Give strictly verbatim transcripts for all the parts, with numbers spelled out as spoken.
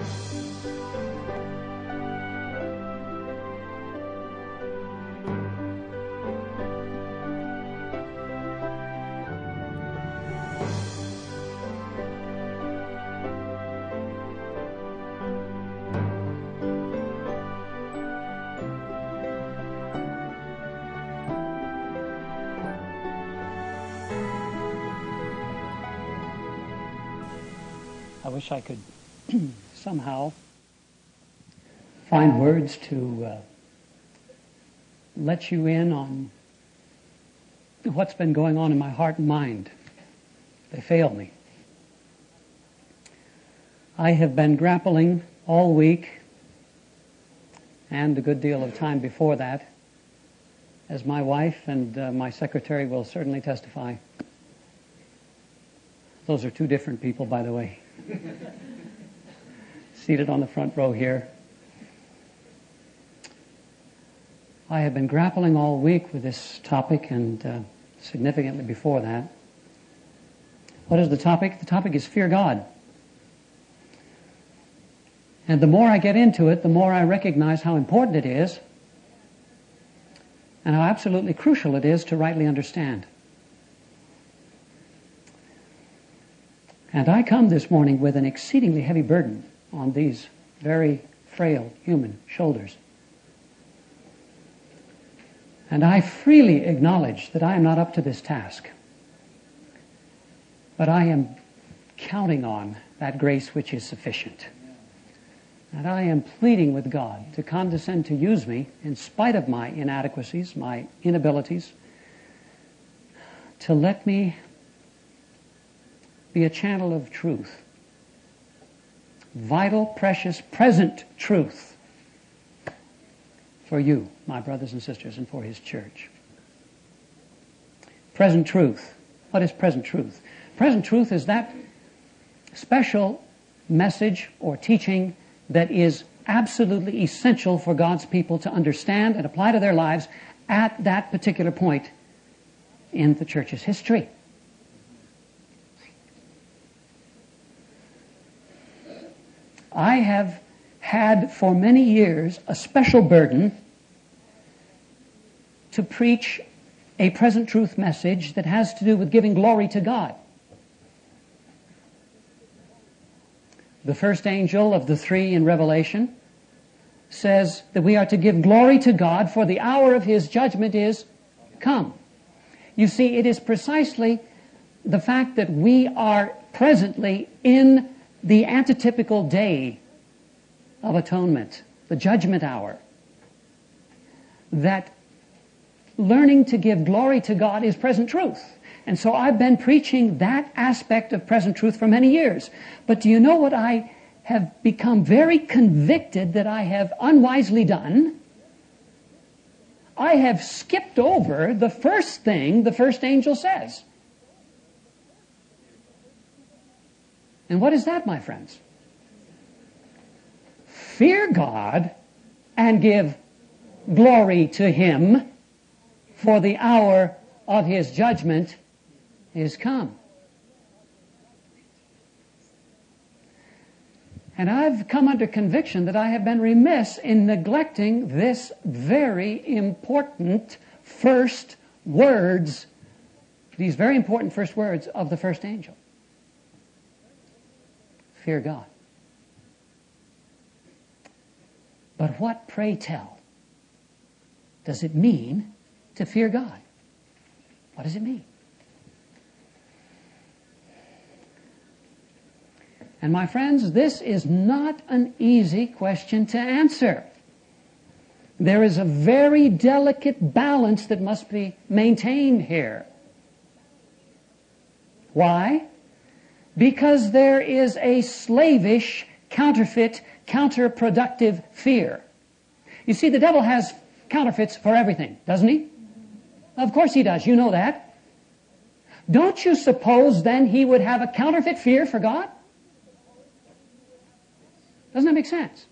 I wish I could somehow find words to uh, let you in on what's been going on in my heart and mind. They fail me. I have been grappling all week and a good deal of time before that, as my wife and uh, my secretary will certainly testify. Those are two different people, by the way. Seated on the front row here. I have been grappling all week with this topic and uh, significantly before that. What is the topic? The topic is fear God. And the more I get into it, the more I recognize how important it is and how absolutely crucial it is to rightly understand. And I come this morning with an exceedingly heavy burden on these very frail human shoulders. And I freely acknowledge that I am not up to this task. But I am counting on that grace which is sufficient. And I am pleading with God to condescend to use me in spite of my inadequacies, my inabilities, to let me be a channel of truth. Vital, precious, present truth for you, my brothers and sisters, and for His church. Present truth. What is present truth? Present truth is that special message or teaching that is absolutely essential for God's people to understand and apply to their lives at that particular point in the church's history. I have had for many years a special burden to preach a present truth message that has to do with giving glory to God. The first angel of the three in Revelation says that we are to give glory to God, for the hour of His judgment is come. You see, it is precisely the fact that we are presently in the antitypical day of atonement, the judgment hour, that learning to give glory to God is present truth. And so I've been preaching that aspect of present truth for many years. But do you know what I have become very convicted that I have unwisely done? I have skipped over the first thing the first angel says. And what is that, my friends? Fear God and give glory to Him, for the hour of His judgment is come. And I've come under conviction that I have been remiss in neglecting this very important first words, these very important first words of the first angel. Fear God. But what, pray tell, does it mean to fear God? What does it mean? And my friends, this is not an easy question to answer. There is a very delicate balance that must be maintained here. Why? Because there is a slavish, counterfeit, counterproductive fear. You see, the devil has counterfeits for everything, doesn't he? Of course he does. You know that. Don't you suppose then he would have a counterfeit fear for God? Doesn't that make sense?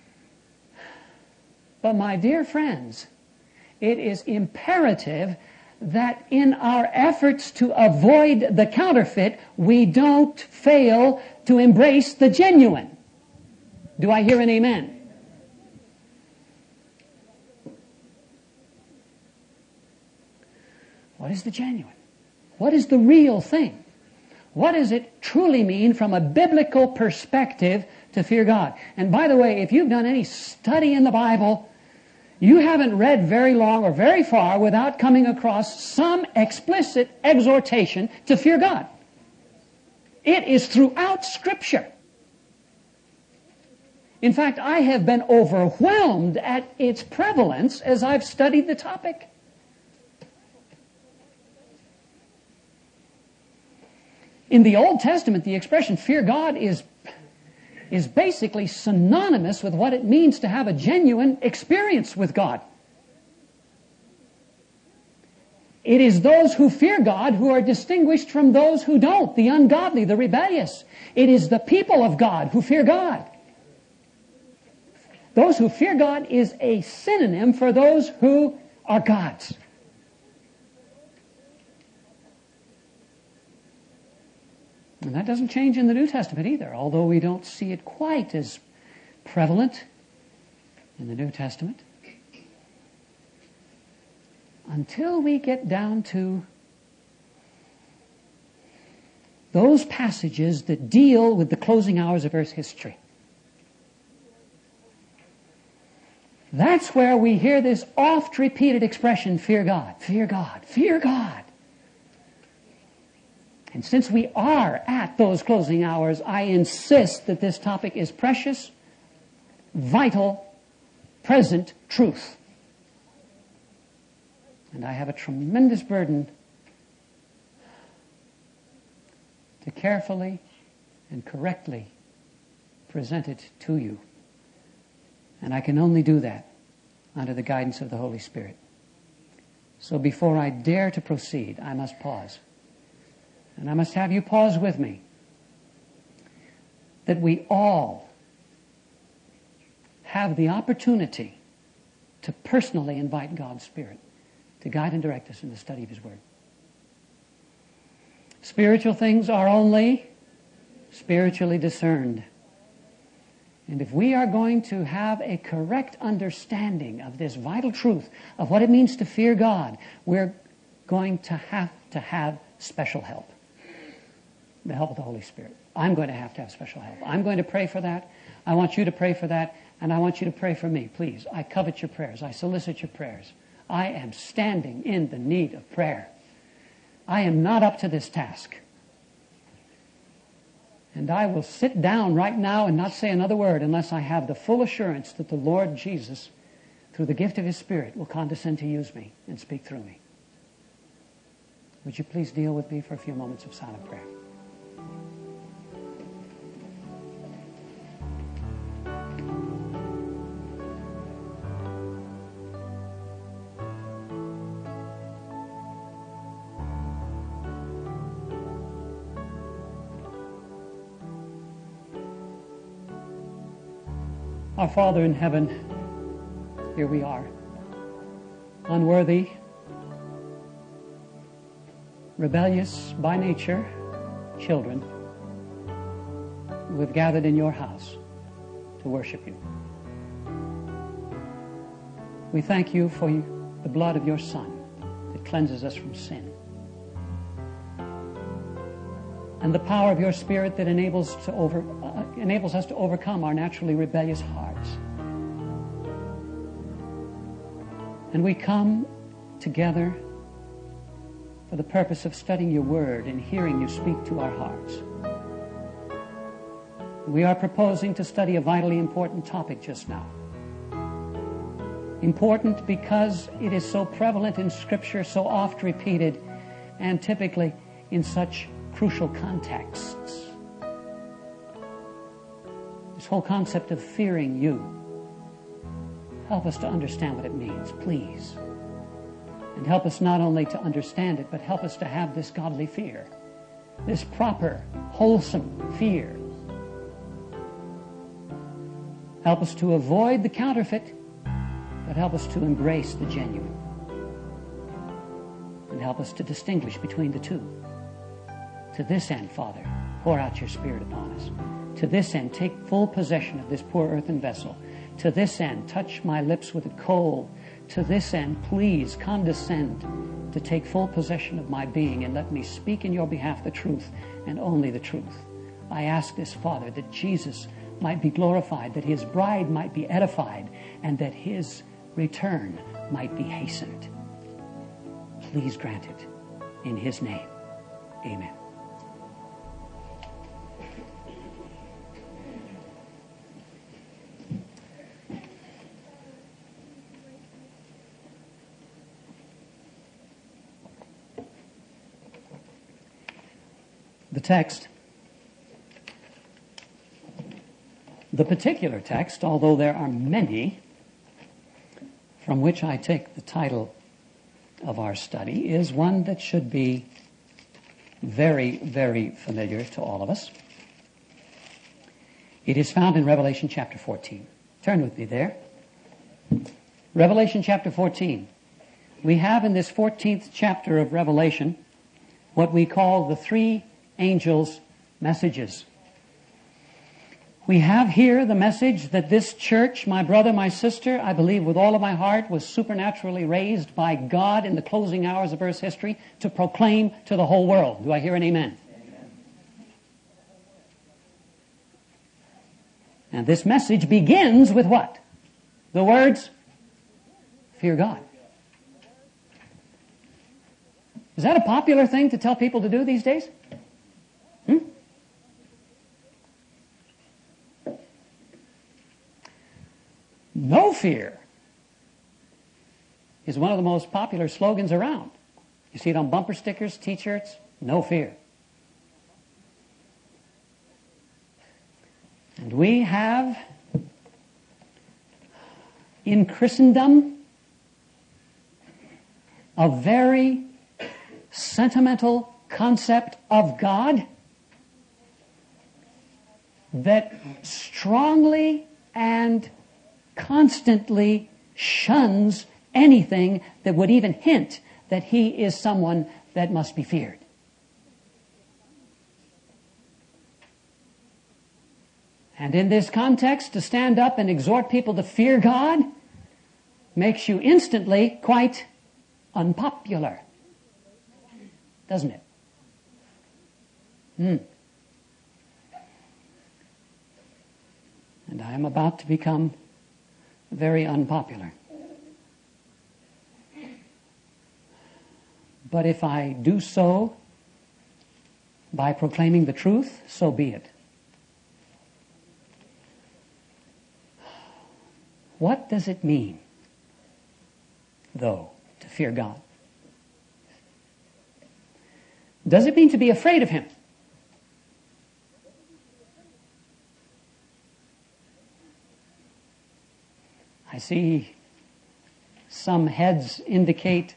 But my dear friends, it is imperative that in our efforts to avoid the counterfeit, we don't fail to embrace the genuine. Do I hear an amen? What is the genuine? What is the real thing? What does it truly mean from a biblical perspective to fear God? And by the way, if you've done any study in the Bible, you haven't read very long or very far without coming across some explicit exhortation to fear God. It is throughout Scripture. In fact, I have been overwhelmed at its prevalence as I've studied the topic. In the Old Testament, the expression fear God is, is basically synonymous with what it means to have a genuine experience with God. It is those who fear God who are distinguished from those who don't, the ungodly, the rebellious. It is the people of God who fear God. Those who fear God is a synonym for those who are God's. And that doesn't change in the New Testament either, although we don't see it quite as prevalent in the New Testament. Until we get down to those passages that deal with the closing hours of Earth's history. That's where we hear this oft-repeated expression, fear God, fear God, fear God. And since we are at those closing hours, I insist that this topic is precious, vital, present truth. And I have a tremendous burden to carefully and correctly present it to you. And I can only do that under the guidance of the Holy Spirit. So before I dare to proceed, I must pause. And I must have you pause with me. That we all have the opportunity to personally invite God's Spirit to guide and direct us in the study of His Word. Spiritual things are only spiritually discerned. And if we are going to have a correct understanding of this vital truth of what it means to fear God, we're going to have to have special help. The help of the Holy Spirit. I'm going to have to have special help. I'm going to pray for that. I want you to pray for that. And I want you to pray for me, please. I covet your prayers. I solicit your prayers. I am standing in the need of prayer. I am not up to this task. And I will sit down right now and not say another word unless I have the full assurance that the Lord Jesus, through the gift of His Spirit, will condescend to use me and speak through me. Would you please deal with me for a few moments of silent prayer? Our Father in heaven, here we are, unworthy, rebellious by nature children who have gathered in your house to worship you. We thank you for the blood of your Son that cleanses us from sin, and the power of your Spirit that enables to over uh, enables us to overcome our naturally rebellious hearts. And we come together for the purpose of studying your word and hearing you speak to our hearts. We are proposing to study a vitally important topic just now. Important because it is so prevalent in Scripture, so oft repeated, and typically in such crucial contexts. This whole concept of fearing you. Help us to understand what it means, please. And help us not only to understand it, but help us to have this godly fear. This proper, wholesome fear. Help us to avoid the counterfeit, but help us to embrace the genuine. And and help us to distinguish between the two. To this end, Father, pour out your Spirit upon us. To this end, take full possession of this poor earthen vessel. To this end, touch my lips with a coal. To this end, please condescend to take full possession of my being and let me speak in your behalf the truth and only the truth. I ask this, Father, that Jesus might be glorified, that his bride might be edified, and that his return might be hastened. Please grant it in his name. Amen. The text, the particular text, although there are many from which I take the title of our study, is one that should be very, very familiar to all of us. It is found in Revelation chapter fourteen. Turn with me there. Revelation chapter fourteen. We have in this fourteenth chapter of Revelation what we call the three angels' messages. We have here the message that this church, my brother, my sister, I believe with all of my heart, was supernaturally raised by God in the closing hours of Earth's history to proclaim to the whole world. Do I hear an amen? Amen. And this message begins with what? The words, fear God. Is that a popular thing to tell people to do these days? Hmm? No fear is one of the most popular slogans around. You see it on bumper stickers, T-shirts, no fear. And we have in Christendom a very sentimental concept of God that strongly and constantly shuns anything that would even hint that he is someone that must be feared. And in this context, to stand up and exhort people to fear God makes you instantly quite unpopular, doesn't it? Hmm. And I am about to become very unpopular. But if I do so by proclaiming the truth, so be it. What does it mean, though, to fear God? Does it mean to be afraid of him? I see some heads indicate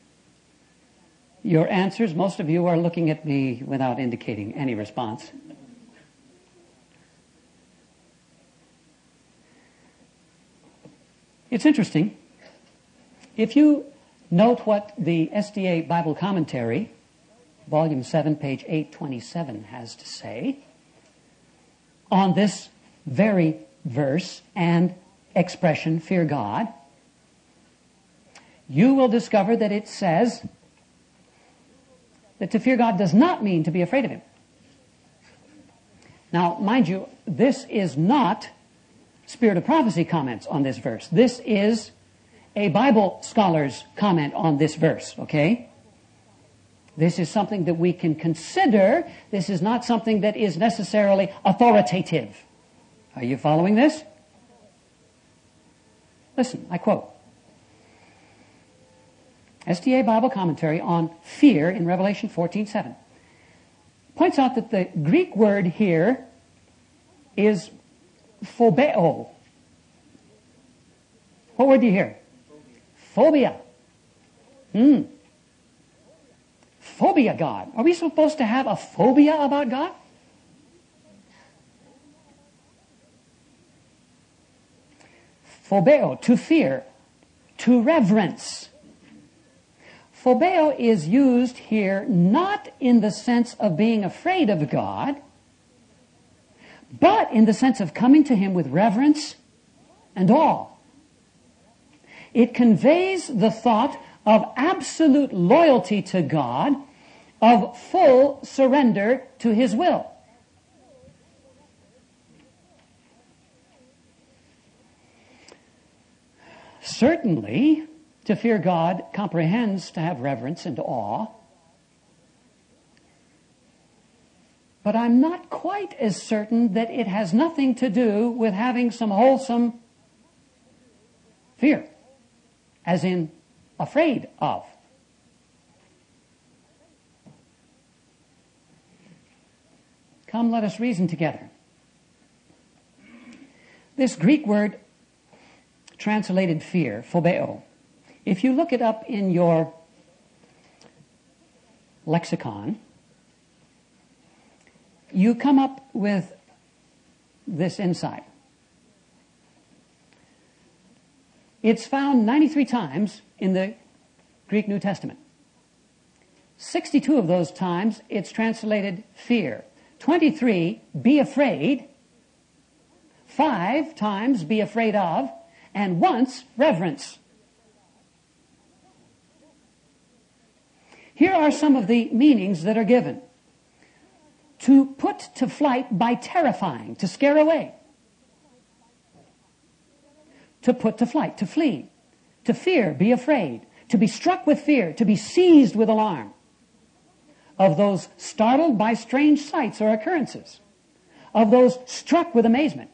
your answers. Most of you are looking at me without indicating any response. It's interesting. If you note what the S D A Bible Commentary, Volume seven, page eight twenty-seven, has to say on this very verse and expression, fear God, you will discover that it says that to fear God does not mean to be afraid of him. Now, mind you, this is not Spirit of Prophecy comments on this verse. This is a Bible scholar's comment on this verse, okay? This is something that we can consider. This is not something that is necessarily authoritative. Are you following this? Listen, I quote. S D A Bible Commentary on fear in Revelation fourteen seven points out that the Greek word here is phobeo. What word do you hear? Phobia. Hmm. Phobia God. Are we supposed to have a phobia about God? Phobeo, to fear, to reverence. phobeo is used here not in the sense of being afraid of God, but in the sense of coming to Him with reverence and awe. It conveys the thought of absolute loyalty to God, of full surrender to His will. Certainly, to fear God comprehends to have reverence and awe. But I'm not quite as certain that it has nothing to do with having some wholesome fear, as in afraid of. Come, let us reason together. This Greek word translated fear, phobeo, if you look it up in your lexicon, you come up with this insight. It's found ninety-three times in the Greek New Testament. sixty-two of those times it's translated fear. twenty-three, be afraid. Five times, be afraid of. And once, reverence. Here are some of the meanings that are given. To put to flight by terrifying, to scare away. To put to flight, to flee. To fear, be afraid. To be struck with fear, to be seized with alarm. Of those startled by strange sights or occurrences. Of those struck with amazement.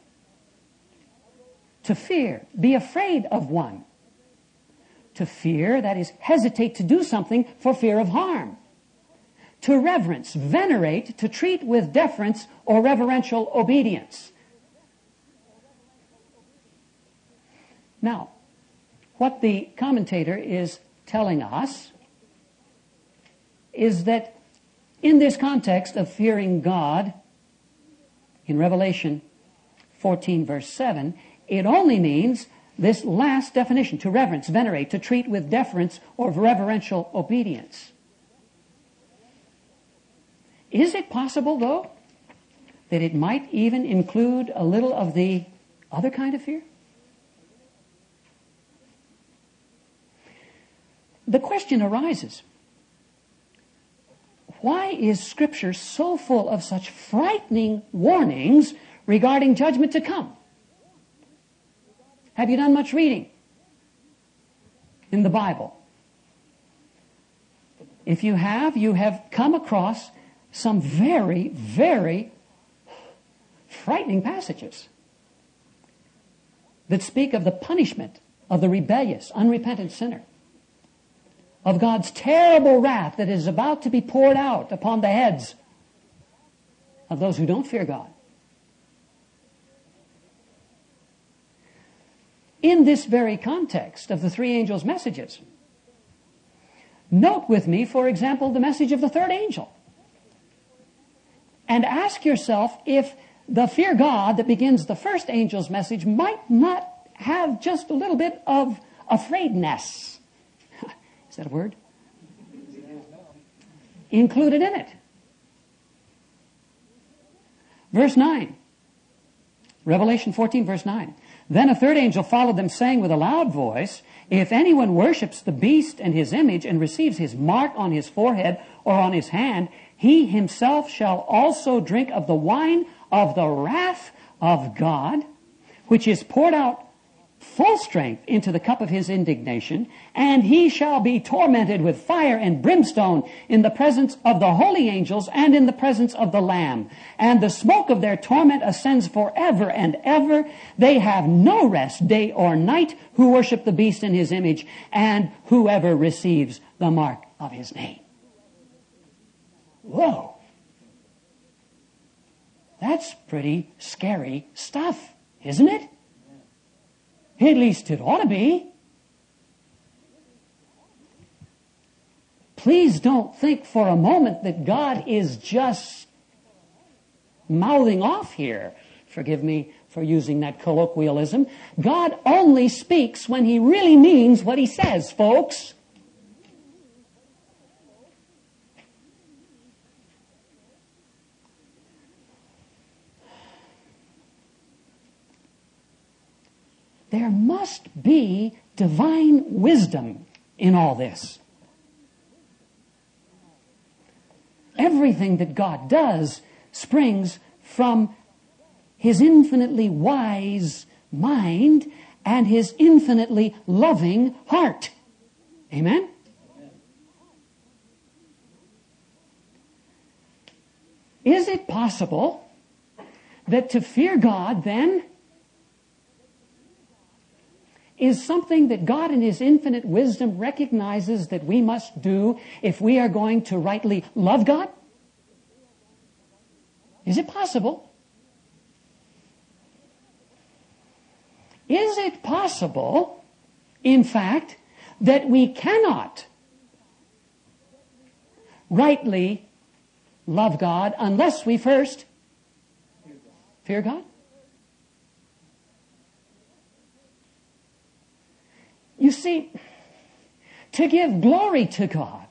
To fear, be afraid of one. To fear, that is, hesitate to do something for fear of harm. To reverence, venerate, to treat with deference or reverential obedience. Now, what the commentator is telling us is that in this context of fearing God, in Revelation fourteen, verse seven, it only means this last definition, to reverence, venerate, to treat with deference or reverential obedience. Is it possible, though, that it might even include a little of the other kind of fear? The question arises, why is Scripture so full of such frightening warnings regarding judgment to come? Have you done much reading in the Bible? If you have, you have come across some very, very frightening passages that speak of the punishment of the rebellious, unrepentant sinner, of God's terrible wrath that is about to be poured out upon the heads of those who don't fear God. In this very context of the three angels' messages, note with me, for example, the message of the third angel. And ask yourself if the fear God that begins the first angel's message might not have just a little bit of afraidness. Is that a word? Included in it. Verse nine. Revelation fourteen, verse nine. Then a third angel followed them, saying with a loud voice, if anyone worships the beast and his image and receives his mark on his forehead or on his hand, he himself shall also drink of the wine of the wrath of God, which is poured out full strength into the cup of his indignation, and he shall be tormented with fire and brimstone in the presence of the holy angels and in the presence of the Lamb. And the smoke of their torment ascends forever and ever. They have no rest day or night who worship the beast in his image and whoever receives the mark of his name. Whoa. That's pretty scary stuff, isn't it? At least it ought to be. Please don't think for a moment that God is just mouthing off here. Forgive me for using that colloquialism. God only speaks when He really means what He says, folks. there must be divine wisdom in all this. Everything that God does springs from His infinitely wise mind and His infinitely loving heart. Amen? Is it possible that to fear God, then, is something that God in His infinite wisdom recognizes that we must do if we are going to rightly love God? Is it possible? Is it possible, in fact, that we cannot rightly love God unless we first fear God? You see, to give glory to God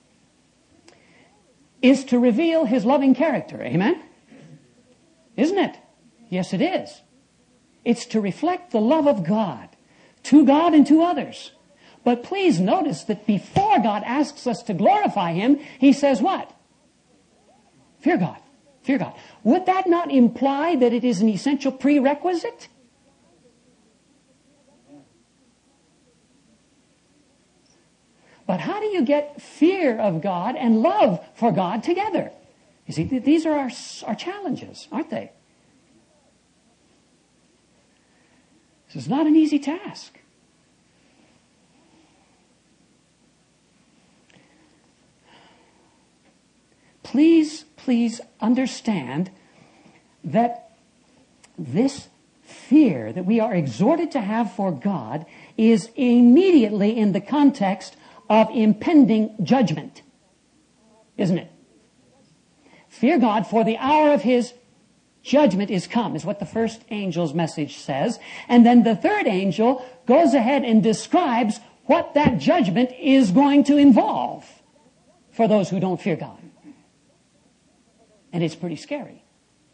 is to reveal His loving character. Amen? Isn't it? Yes, it is. It's to reflect the love of God to God and to others. But please notice that before God asks us to glorify Him, He says what? Fear God. Fear God. Would that not imply that it is an essential prerequisite? But how do you get fear of God and love for God together? You see, these are our, our challenges, aren't they? This is not an easy task. Please, please understand that this fear that we are exhorted to have for God is immediately in the context of impending judgment. Isn't it? Fear God, for the hour of His judgment is come, is what the first angel's message says. And then the third angel goes ahead and describes what that judgment is going to involve for those who don't fear God. And it's pretty scary.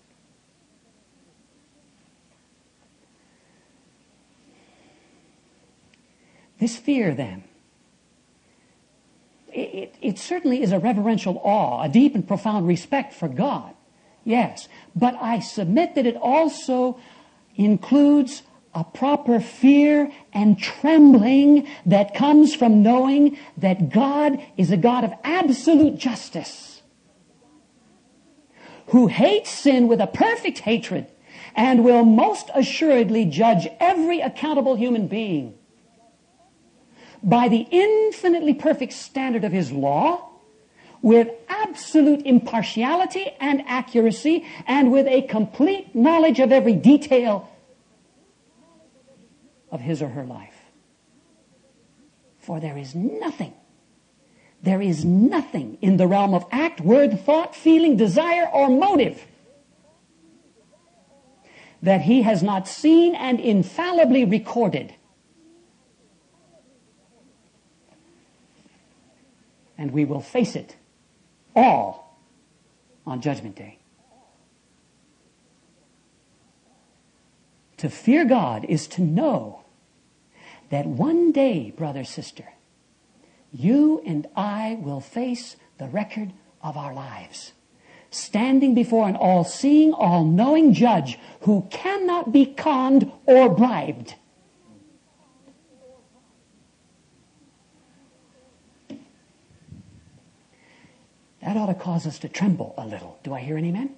This fear, then, it, it, it certainly is a reverential awe, a deep and profound respect for God. Yes. But I submit that it also includes a proper fear and trembling that comes from knowing that God is a God of absolute justice, who hates sin with a perfect hatred and will most assuredly judge every accountable human being by the infinitely perfect standard of His law, with absolute impartiality and accuracy, and with a complete knowledge of every detail of his or her life. For there is nothing, there is nothing in the realm of act, word, thought, feeling, desire, or motive that He has not seen and infallibly recorded. And we will face it all on Judgment Day. To fear God is to know that one day, brother, sister, you and I will face the record of our lives, standing before an all-seeing, all-knowing judge who cannot be conned or bribed. That ought to cause us to tremble a little. Do I hear an amen?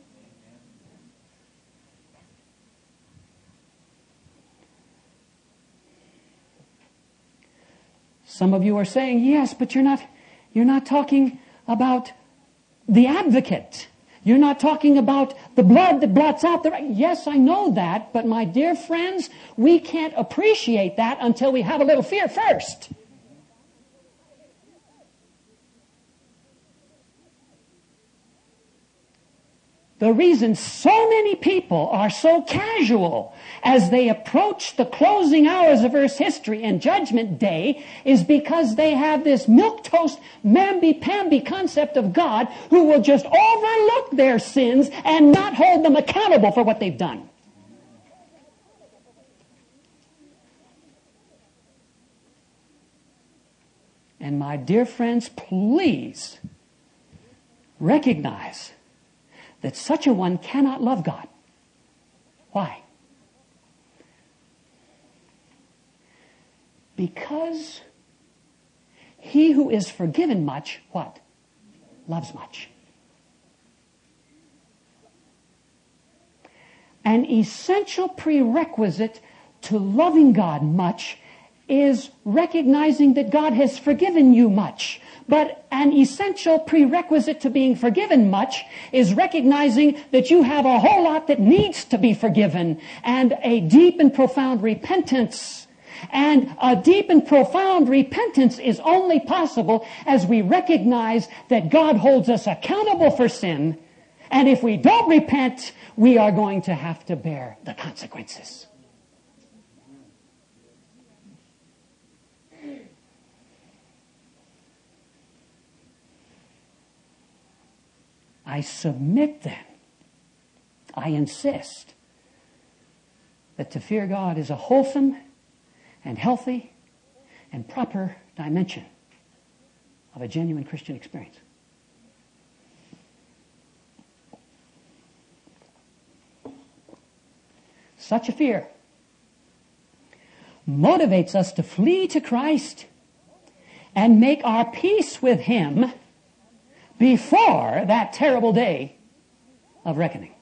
Some of you are saying, yes, but you're not, you're not talking about the advocate. You're not talking about the blood that blots out the... Yes, I know that, but my dear friends, we can't appreciate that until we have a little fear first. The reason so many people are so casual as they approach the closing hours of Earth's history and Judgment Day is because they have this milquetoast, mamby-pamby concept of God who will just overlook their sins and not hold them accountable for what they've done. And my dear friends, please recognize that such a one cannot love God. Why? Because he who is forgiven much, what? Loves much. An essential prerequisite to loving God much is recognizing that God has forgiven you much. But an essential prerequisite to being forgiven much is recognizing that you have a whole lot that needs to be forgiven, and a deep and profound repentance. And a deep and profound repentance is only possible as we recognize that God holds us accountable for sin, and if we don't repent, we are going to have to bear the consequences. I submit then, I insist, that to fear God is a wholesome and healthy and proper dimension of a genuine Christian experience. Such a fear motivates us to flee to Christ and make our peace with Him before that terrible day of reckoning.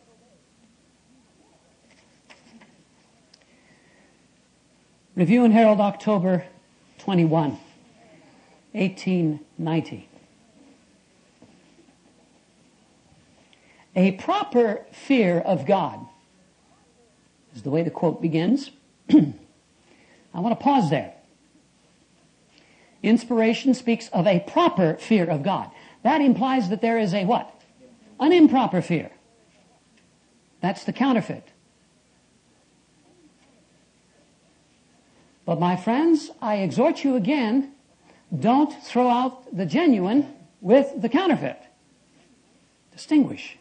Review and Herald, October twenty-first, eighteen ninety. A proper fear of God is the way the quote begins. I want to pause there. Inspiration speaks of a proper fear of God. That implies that there is a what? An improper fear. That's the counterfeit. But my friends, I exhort you again, don't throw out the genuine with the counterfeit. Distinguish.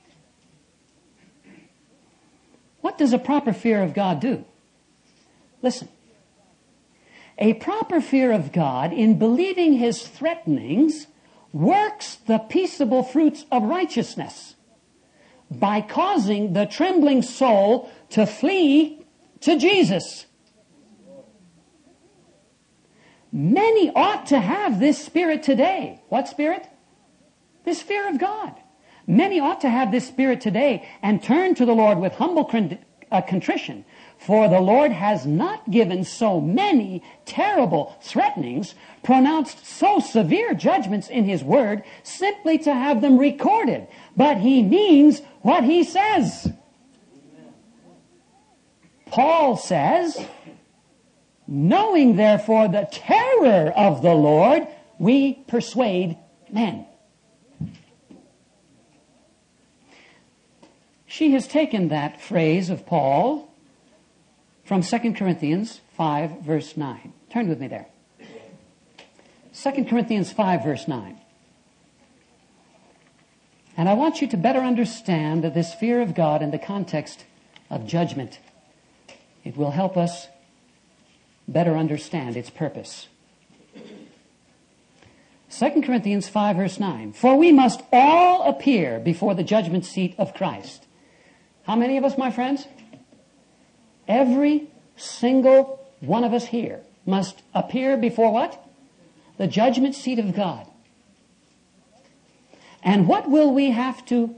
What does a proper fear of God do? Listen. A proper fear of God, in believing His threatenings, works the peaceable fruits of righteousness by causing the trembling soul to flee to Jesus. Many ought to have this spirit today. What spirit? This fear of God. Many ought to have this spirit today and turn to the Lord with humble contrition. For the Lord has not given so many terrible threatenings, pronounced so severe judgments in His Word, simply to have them recorded. But He means what He says. Paul says, knowing therefore the terror of the Lord, we persuade men. She has taken that phrase of Paul from Second Corinthians five, verse nine. Turn with me there. Second Corinthians five, verse nine. And I want you to better understand that this fear of God in the context of judgment. It will help us better understand its purpose. Second Corinthians five, verse nine. For we must all appear before the judgment seat of Christ. How many of us, my friends? Every single one of us here must appear before what? The judgment seat of God. And what will we have to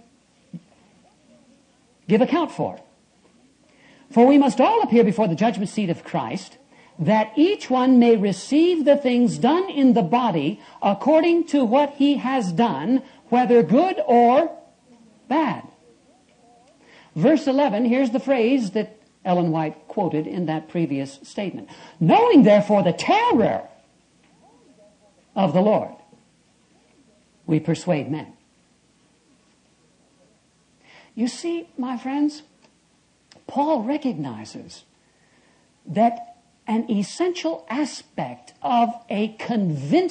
give account for? For we must all appear before the judgment seat of Christ, that each one may receive the things done in the body according to what he has done, whether good or bad. Verse eleven, here's the phrase that Ellen White quoted in that previous statement. Knowing therefore the terror of the Lord, we persuade men. You see, my friends, Paul recognizes that an essential aspect of a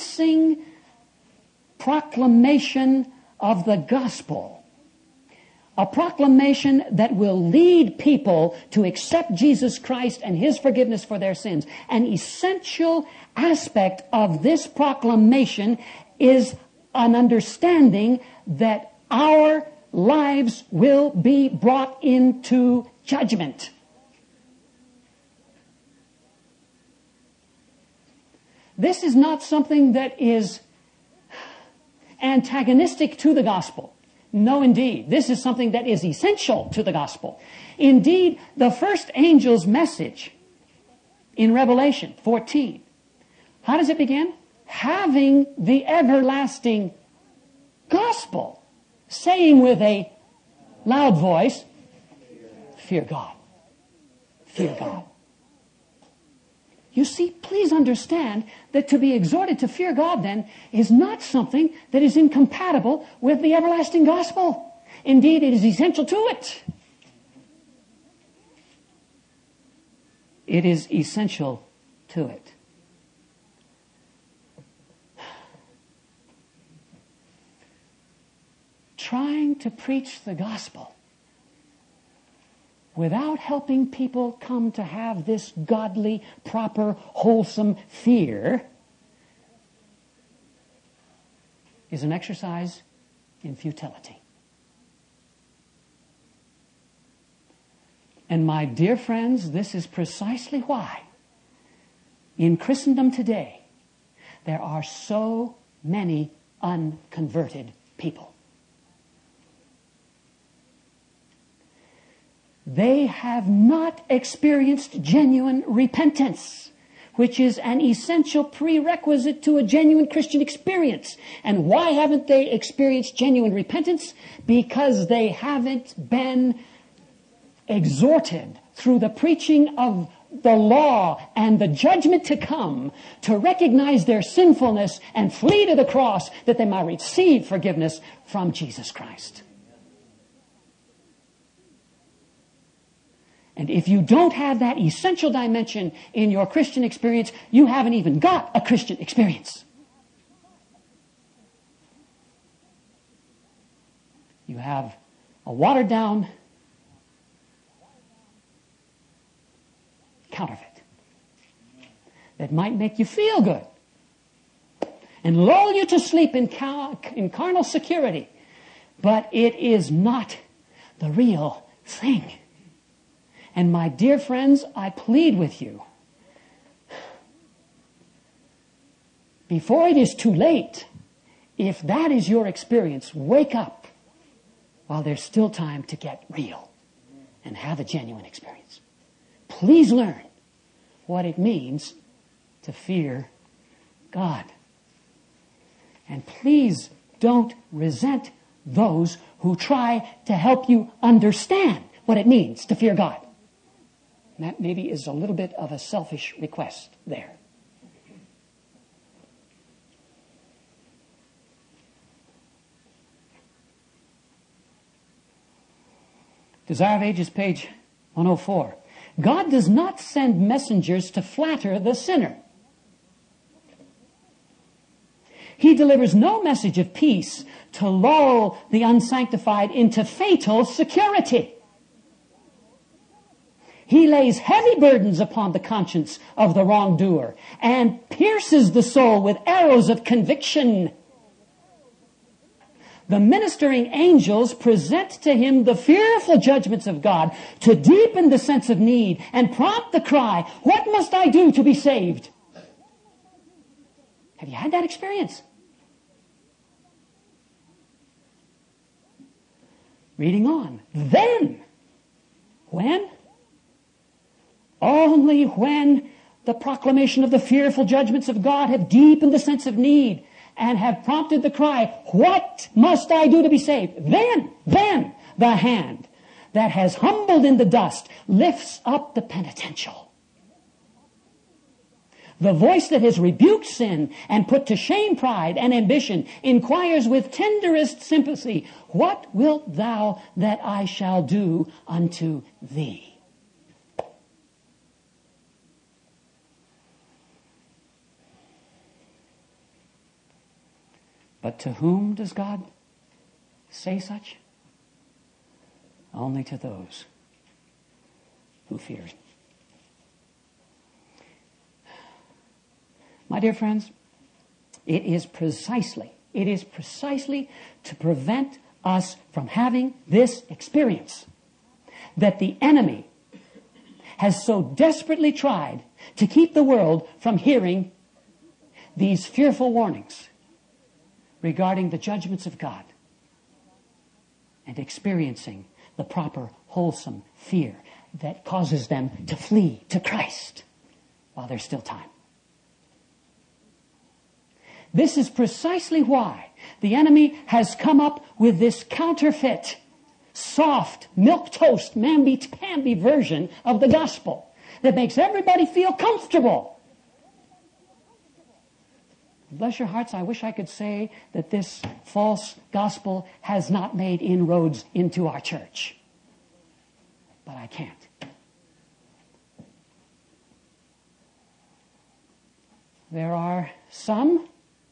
convincing proclamation of the gospel a proclamation that will lead people to accept Jesus Christ and His forgiveness for their sins. An essential aspect of this proclamation is an understanding that our lives will be brought into judgment. This is not something that is antagonistic to the gospel. No, indeed. This is something that is essential to the gospel. Indeed, the first angel's message in Revelation fourteen, how does it begin? Having the everlasting gospel, saying with a loud voice, fear God. Fear God. You see, please understand that to be exhorted to fear God then is not something that is incompatible with the everlasting gospel. Indeed, it is essential to it. It is essential to it. Trying to preach the gospel without helping people come to have this godly, proper, wholesome fear is an exercise in futility. And my dear friends, this is precisely why in Christendom today there are so many unconverted people. They have not experienced genuine repentance, which is an essential prerequisite to a genuine Christian experience. And why haven't they experienced genuine repentance? Because they haven't been exhorted through the preaching of the law and the judgment to come to recognize their sinfulness and flee to the cross that they might receive forgiveness from Jesus Christ. And if you don't have that essential dimension in your Christian experience, you haven't even got a Christian experience. You have a watered down counterfeit that might make you feel good and lull you to sleep in, car- in carnal security, but it is not the real thing. And my dear friends, I plead with you, before it is too late, if that is your experience, wake up while there's still time to get real and have a genuine experience. Please learn what it means to fear God. And please don't resent those who try to help you understand what it means to fear God. And that maybe is a little bit of a selfish request there. Desire of Ages, page one oh four. God does not send messengers to flatter the sinner. He delivers no message of peace to lull the unsanctified into fatal security. He lays heavy burdens upon the conscience of the wrongdoer and pierces the soul with arrows of conviction. The ministering angels present to him the fearful judgments of God to deepen the sense of need and prompt the cry, "What must I do to be saved?" Have you had that experience? Reading on. Then, when? Only when the proclamation of the fearful judgments of God have deepened the sense of need and have prompted the cry, "What must I do to be saved?" Then, then the hand that has humbled in the dust lifts up the penitential. The voice that has rebuked sin and put to shame pride and ambition inquires with tenderest sympathy, "What wilt thou that I shall do unto thee?" But to whom does God say such? only to those who fear him. My dear friends, it is precisely, it is precisely to prevent us from having this experience that the enemy has so desperately tried to keep the world from hearing these fearful warnings regarding the judgments of God and experiencing the proper, wholesome fear that causes them to flee to Christ while there's still time. This is precisely why the enemy has come up with this counterfeit, soft, milquetoast, mamby-pamby version of the gospel that makes everybody feel comfortable. Bless your hearts, I wish I could say that this false gospel has not made inroads into our church. But I can't. There are some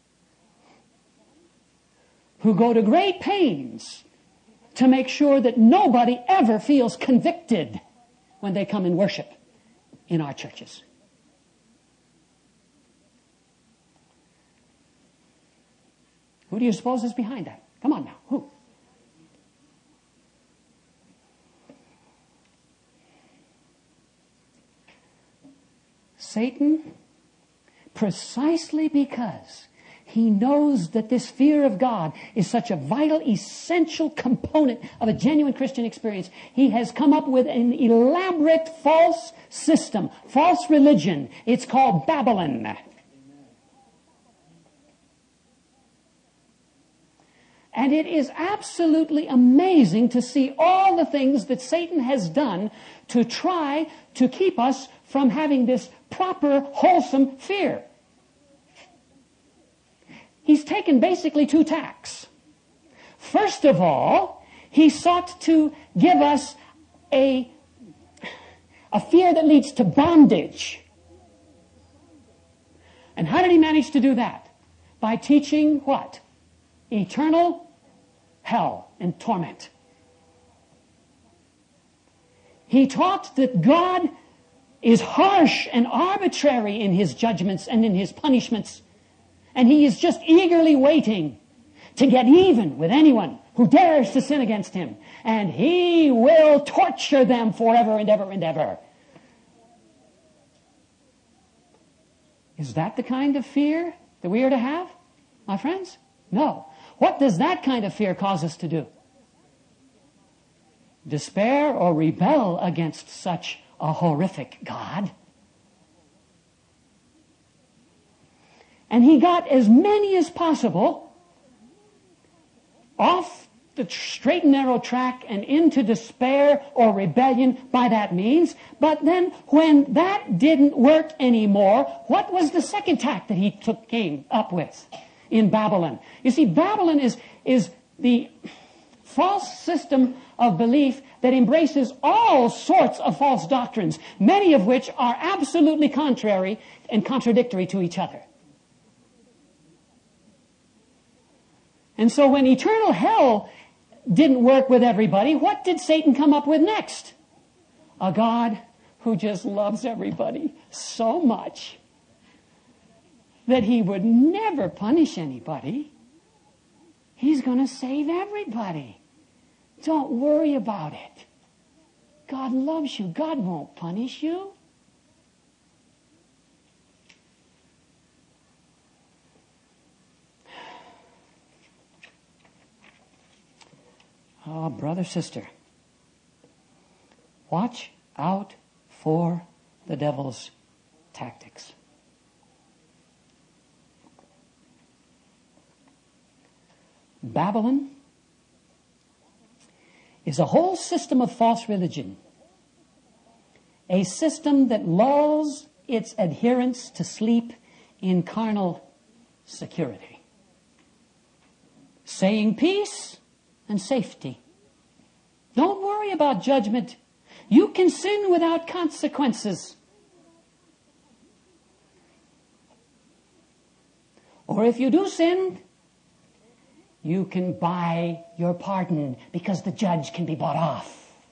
who go to great pains to make sure that nobody ever feels convicted when they come and worship in our churches. Who do you suppose is behind that? Come on now, who? Satan, precisely because he knows that this fear of God is such a vital, essential component of a genuine Christian experience, he has come up with an elaborate false system, false religion. It's called Babylon. And it is absolutely amazing to see all the things that Satan has done to try to keep us from having this proper, wholesome fear. He's taken basically two tacks. First of all, he sought to give us a, a fear that leads to bondage. And how did he manage to do that? By teaching what? Eternal hell and torment. He taught that God is harsh and arbitrary in his judgments and in his punishments. And he is just eagerly waiting to get even with anyone who dares to sin against him. And he will torture them forever and ever and ever. Is that the kind of fear that we are to have, my friends? No. What does that kind of fear cause us to do? Despair or rebel against such a horrific God. And he got as many as possible off the straight and narrow track and into despair or rebellion by that means. But then when that didn't work anymore, what was the second tack that he took, came up with in Babylon? You see, Babylon is, is the false system of belief that embraces all sorts of false doctrines, many of which are absolutely contrary and contradictory to each other. And so when eternal hell didn't work with everybody, what did Satan come up with next? A God who just loves everybody so much that he would never punish anybody. He's going to save everybody. Don't worry about it. God loves you. God won't punish you. Oh, brother, sister, watch out for the devil's tactics. Babylon is a whole system of false religion, a system that lulls its adherents to sleep in carnal security, saying peace and safety. Don't worry about judgment. You can sin without consequences. Or if you do sin, you can buy your pardon because the judge can be bought off.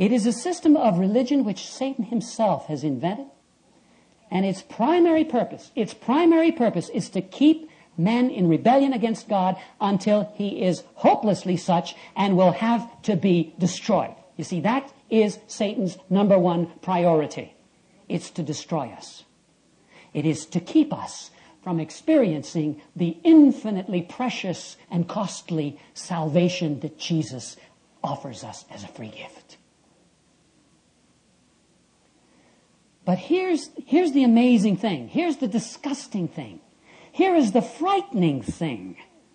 It is a system of religion which Satan himself has invented. And its primary purpose, its primary purpose is to keep men in rebellion against God until he is hopelessly such and will have to be destroyed. You see, that is Satan's number one priority. It's to destroy us. It is to keep us from experiencing the infinitely precious and costly salvation that Jesus offers us as a free gift. But here's, here's the amazing thing. Here's the disgusting thing. Here is the frightening thing.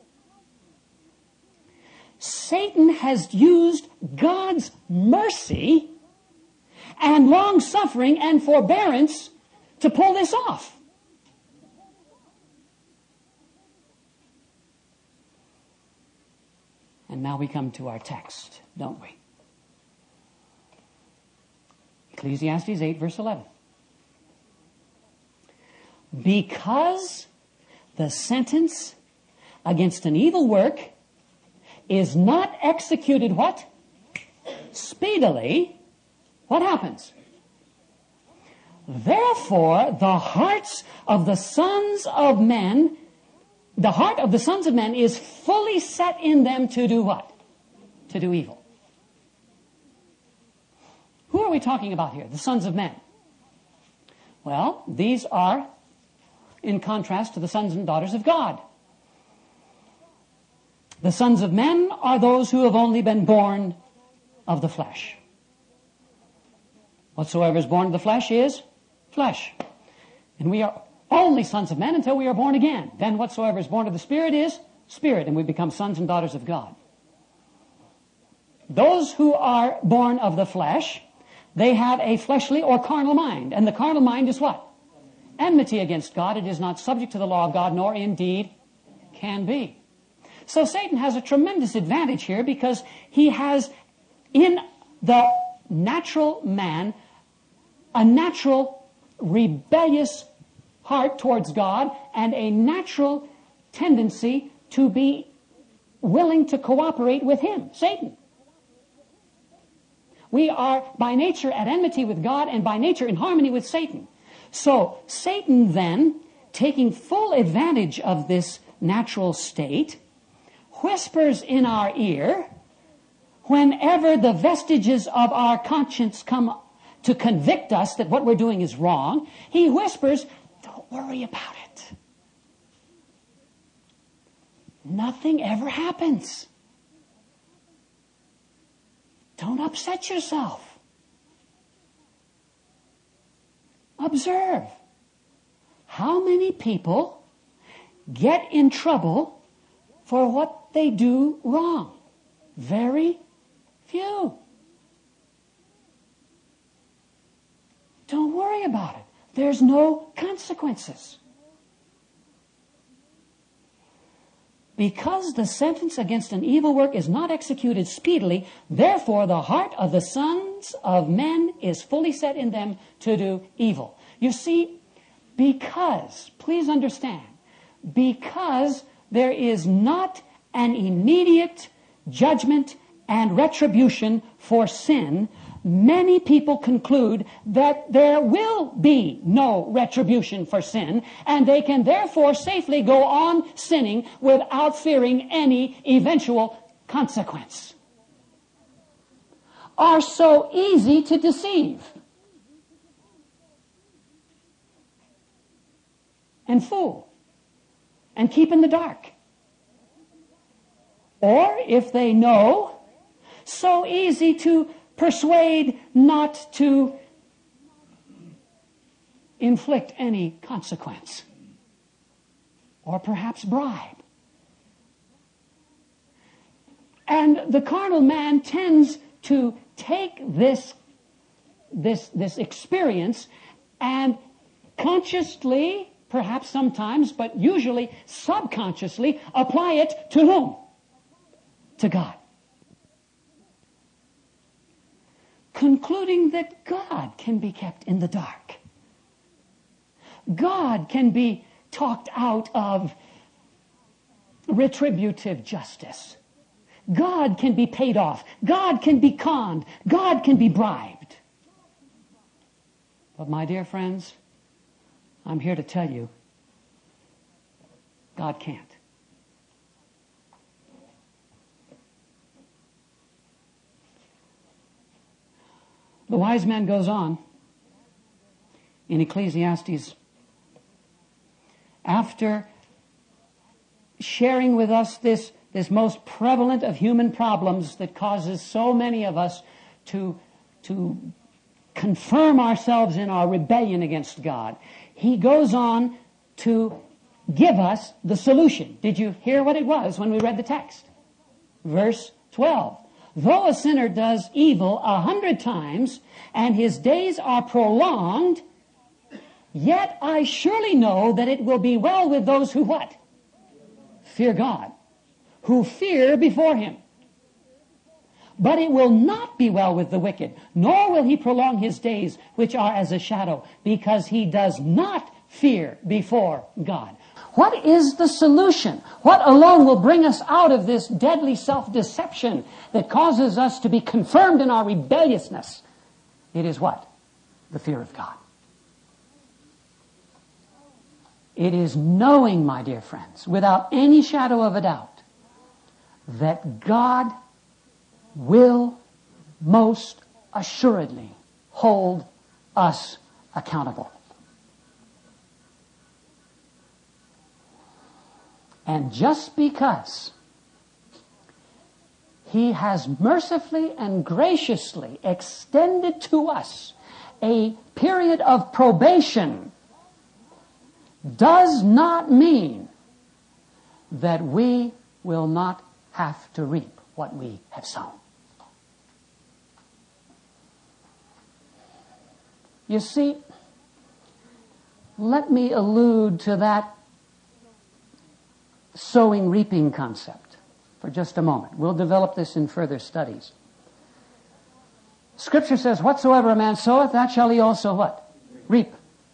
Satan has used God's mercy and long-suffering and forbearance to pull this off. And now we come to our text, don't we? Ecclesiastes eight, verse eleven. Because the sentence against an evil work is not executed what? Speedily. What happens? Therefore, the hearts of the sons of men, the heart of the sons of men is fully set in them to do what? To do evil. Who are we talking about here? The sons of men. Well, these are in contrast to the sons and daughters of God. The sons of men are those who have only been born of the flesh. Whatsoever is born of the flesh is flesh. And we are only sons of men until we are born again. Then whatsoever is born of the Spirit is spirit, and we become sons and daughters of God. Those who are born of the flesh, they have a fleshly or carnal mind. And the carnal mind is what? Enmity against God. It is not subject to the law of God, nor indeed can be. So Satan has a tremendous advantage here because he has in the natural man a natural rebellious heart towards God and a natural tendency to be willing to cooperate with him, Satan. We are by nature at enmity with God and by nature in harmony with Satan. So Satan then, taking full advantage of this natural state, whispers in our ear whenever the vestiges of our conscience come to convict us that what we're doing is wrong. He whispers, don't worry about it. Nothing ever happens. Don't upset yourself. Observe how many people get in trouble for what they do wrong. Very few. Don't worry about it. There's no consequences. Because the sentence against an evil work is not executed speedily, therefore the heart of the sons of men is fully set in them to do evil. You see, because, please understand, because there is not an immediate judgment and retribution for sin, many people conclude that there will be no retribution for sin, and they can therefore safely go on sinning without fearing any eventual consequence. Are so easy to deceive and fool and keep in the dark. Or, if they know, so easy to persuade not to inflict any consequence, or perhaps bribe. And the carnal man tends to take this, this, this experience and consciously, perhaps sometimes, but usually subconsciously, apply it to whom? To God. Concluding that God can be kept in the dark. God can be talked out of retributive justice. God can be paid off. God can be conned. God can be bribed. But my dear friends, I'm here to tell you, God can't. The wise man goes on in Ecclesiastes, after sharing with us this, this most prevalent of human problems that causes so many of us to, to confirm ourselves in our rebellion against God. He goes on to give us the solution. Did you hear what it was when we read the text? Verse twelve. Though a sinner does evil a hundred times, and his days are prolonged, yet I surely know that it will be well with those who what? Fear God. Who fear before Him. But it will not be well with the wicked, nor will he prolong his days, which are as a shadow, because he does not fear before God. What is the solution? What alone will bring us out of this deadly self-deception that causes us to be confirmed in our rebelliousness? It is what? The fear of God. It is knowing, my dear friends, without any shadow of a doubt, that God will most assuredly hold us accountable. And just because He has mercifully and graciously extended to us a period of probation does not mean that we will not have to reap what we have sown. You see, let me allude to that sowing reaping concept for just a moment. We'll develop this in further studies. Scripture says, whatsoever a man soweth, that shall he also what? Reap.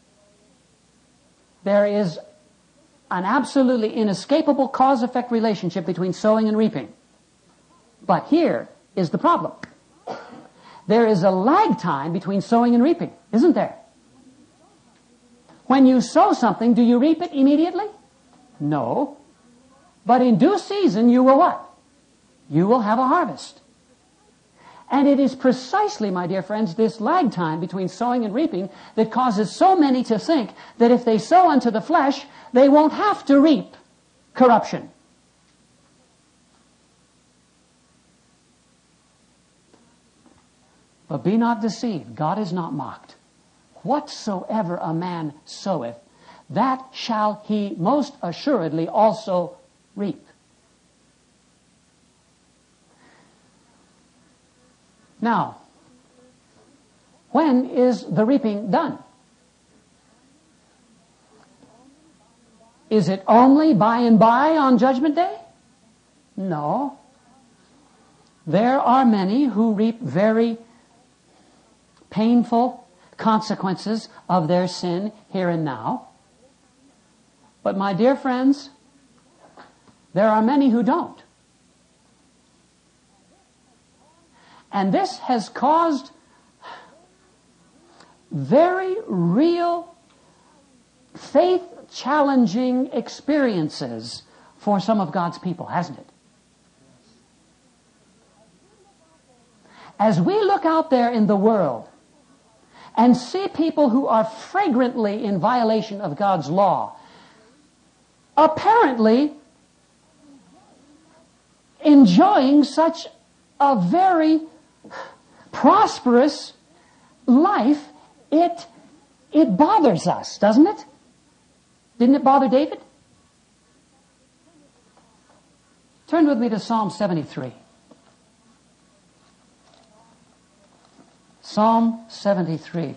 There is an absolutely inescapable cause-effect relationship between sowing and reaping. But here is the problem. There is a lag time between sowing and reaping, isn't there? When you sow something, do you reap it immediately? No. But in due season, you will what? You will have a harvest. And it is precisely, my dear friends, this lag time between sowing and reaping that causes so many to think that if they sow unto the flesh, they won't have to reap corruption. But be not deceived. God is not mocked. Whatsoever a man soweth, that shall he most assuredly also reap. Now, when is the reaping done? Is it only by and by on Judgment Day? No. There are many who reap very painful consequences of their sin here and now. But my dear friends, there are many who don't. And this has caused very real, faith-challenging experiences for some of God's people, hasn't it? As we look out there in the world and see people who are flagrantly in violation of God's law, apparently enjoying such a very prosperous life, it, it bothers us, doesn't it? Didn't it bother David? Turn with me to Psalm seventy-three. Psalm seventy-three.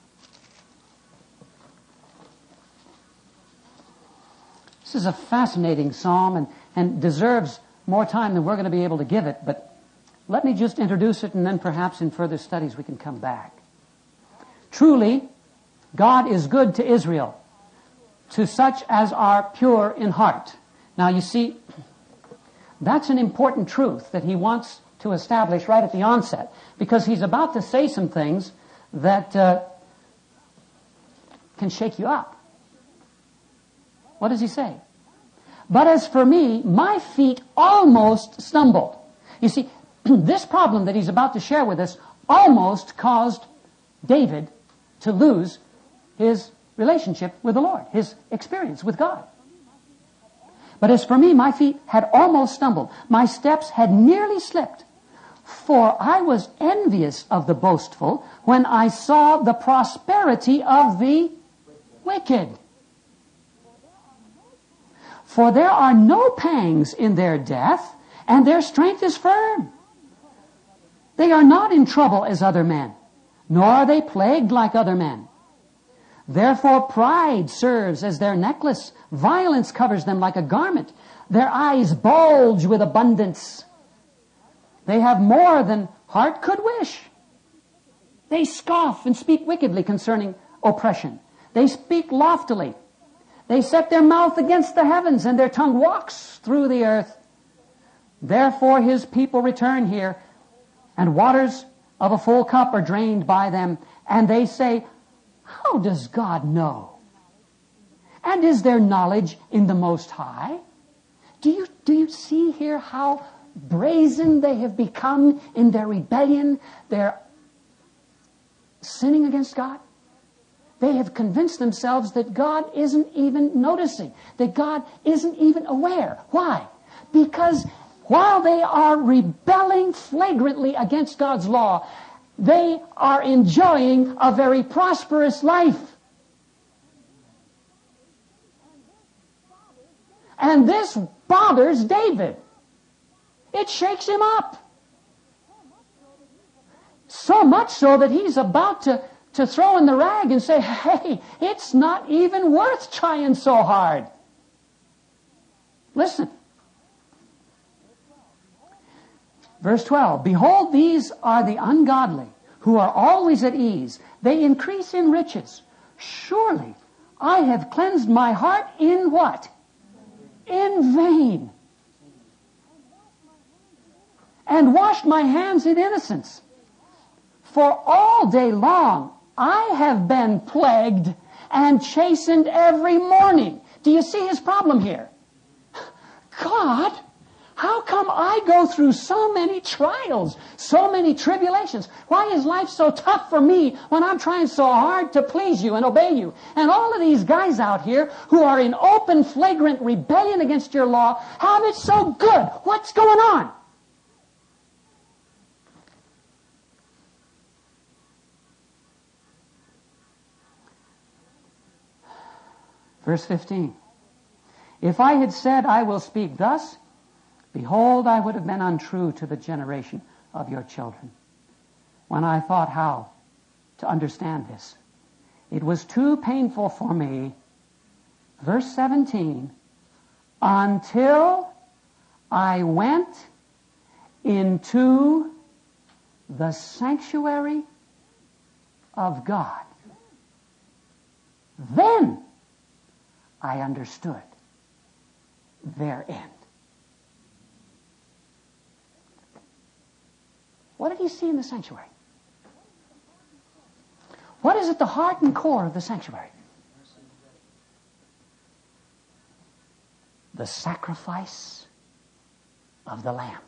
This is a fascinating psalm and, and deserves more time than we're going to be able to give it, but let me just introduce it and then perhaps in further studies we can come back. Truly, God is good to Israel, to such as are pure in heart. Now you see, That's an important truth that he wants to establish right at the onset, because he's about to say some things that uh, can shake you up. What does he say? But as for me, my feet almost stumbled. You see, this problem that he's about to share with us almost caused David to lose his relationship with the Lord, his experience with God. But as for me, my feet had almost stumbled. My steps had nearly slipped. For I was envious of the boastful when I saw the prosperity of the wicked. For there are no pangs in their death, and their strength is firm. They are not in trouble as other men, nor are they plagued like other men. Therefore pride serves as their necklace. Violence covers them like a garment. Their eyes bulge with abundance. They have more than heart could wish. They scoff and speak wickedly concerning oppression. They speak loftily. They set their mouth against the heavens, and their tongue walks through the earth. Therefore his people return here, and waters of a full cup are drained by them. And they say, how does God know? And is there knowledge in the Most High? Do you, do you see here how brazen they have become in their rebellion, their sinning against God? They have convinced themselves that God isn't even noticing, that God isn't even aware. Why? Because while they are rebelling flagrantly against God's law, they are enjoying a very prosperous life. And this bothers David. It shakes him up. So much so that he's about to, to throw in the rag and say, hey, it's not even worth trying so hard. Listen. Verse twelve, behold, these are the ungodly, who are always at ease. They increase in riches. Surely I have cleansed my heart in what? In vain. And washed my hands in innocence. For all day long I have been plagued and chastened every morning. Do you see his problem here? God, how come I go through so many trials, so many tribulations? Why is life so tough for me when I'm trying so hard to please you and obey you? And all of these guys out here who are in open, flagrant rebellion against your law have it so good. What's going on? Verse fifteen. If I had said, I will speak thus, behold, I would have been untrue to the generation of your children. When I thought how to understand this, it was too painful for me. Verse seventeen, until I went into the sanctuary of God. Then I understood their end. What did he see in the sanctuary? What is at the heart and core of the sanctuary? The sacrifice of the Lamb.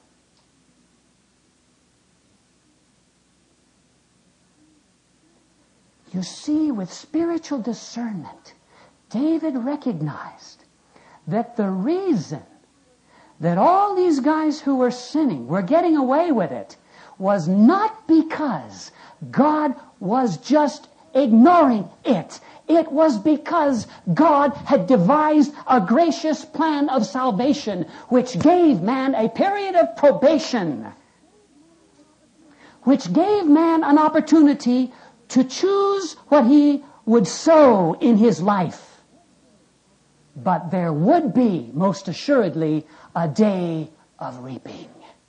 You see, with spiritual discernment, David recognized that the reason that all these guys who were sinning were getting away with it was not because God was just ignoring it. It was because God had devised a gracious plan of salvation which gave man a period of probation, which gave man an opportunity to choose what he would sow in his life. But there would be, most assuredly, a day of reaping.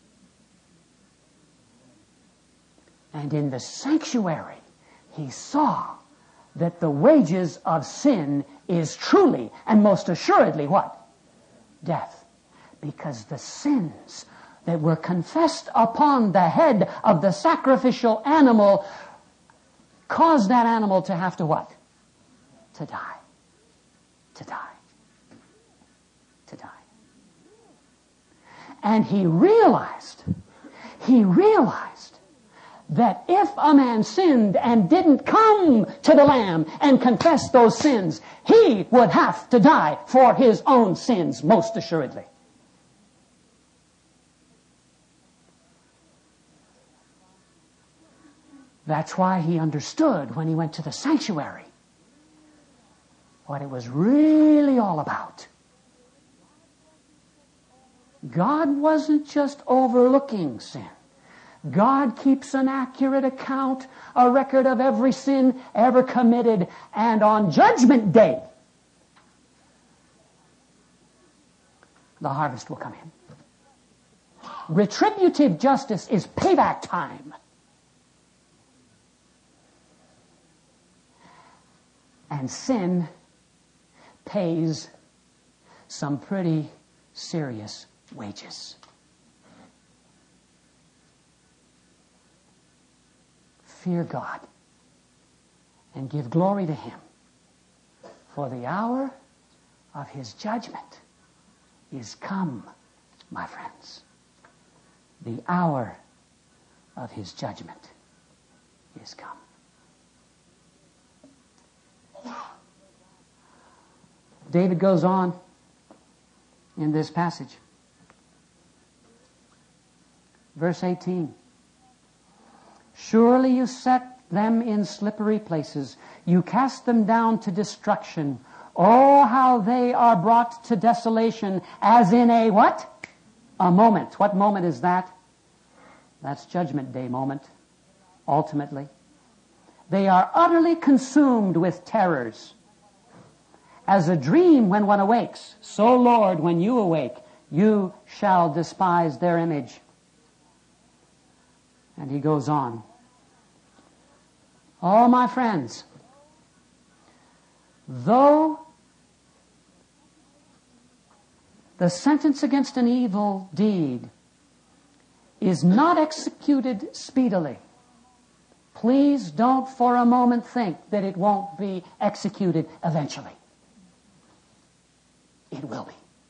And in the sanctuary, he saw that the wages of sin is truly and most assuredly what? Death. Because the sins that were confessed upon the head of the sacrificial animal caused that animal to have to what? To die. To die. To die. And he realized, he realized that if a man sinned and didn't come to the Lamb and confess those sins, he would have to die for his own sins, most assuredly. That's why he understood when he went to the sanctuary what it was really all about. God wasn't just overlooking sin. God keeps an accurate account, a record of every sin ever committed, and on Judgment Day, the harvest will come in. Retributive justice is payback time. And sin pays some pretty serious wages. Fear God and give glory to Him, for the hour of His judgment is come, my friends. The hour of His judgment is come. David goes on in this passage. Verse eighteen. Surely you set them in slippery places. You cast them down to destruction. Oh, how they are brought to desolation, as in a what? A moment. What moment is that? That's Judgment Day moment, ultimately. They are utterly consumed with terrors. As a dream when one awakes, so, Lord, when you awake, you shall despise their image. And he goes on. Oh, my friends, though the sentence against an evil deed is not executed speedily, please don't for a moment think that it won't be executed eventually. It will be.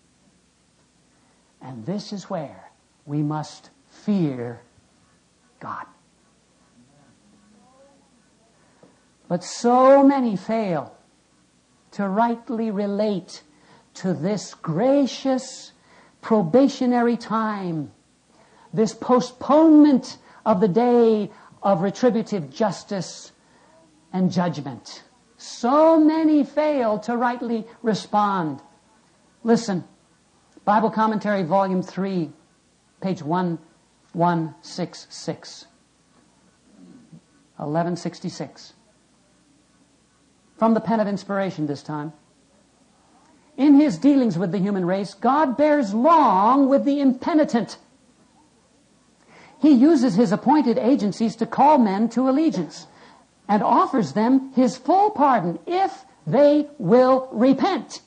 And this is where we must fear God. But so many fail to rightly relate to this gracious probationary time, this postponement of the day of retributive justice and judgment. So many fail to rightly respond. Listen, Bible Commentary, Volume three, page one one six six. eleven sixty-six. From the pen of inspiration this time. In His dealings with the human race, God bears long with the impenitent. He uses His appointed agencies to call men to allegiance and offers them His full pardon if they will repent.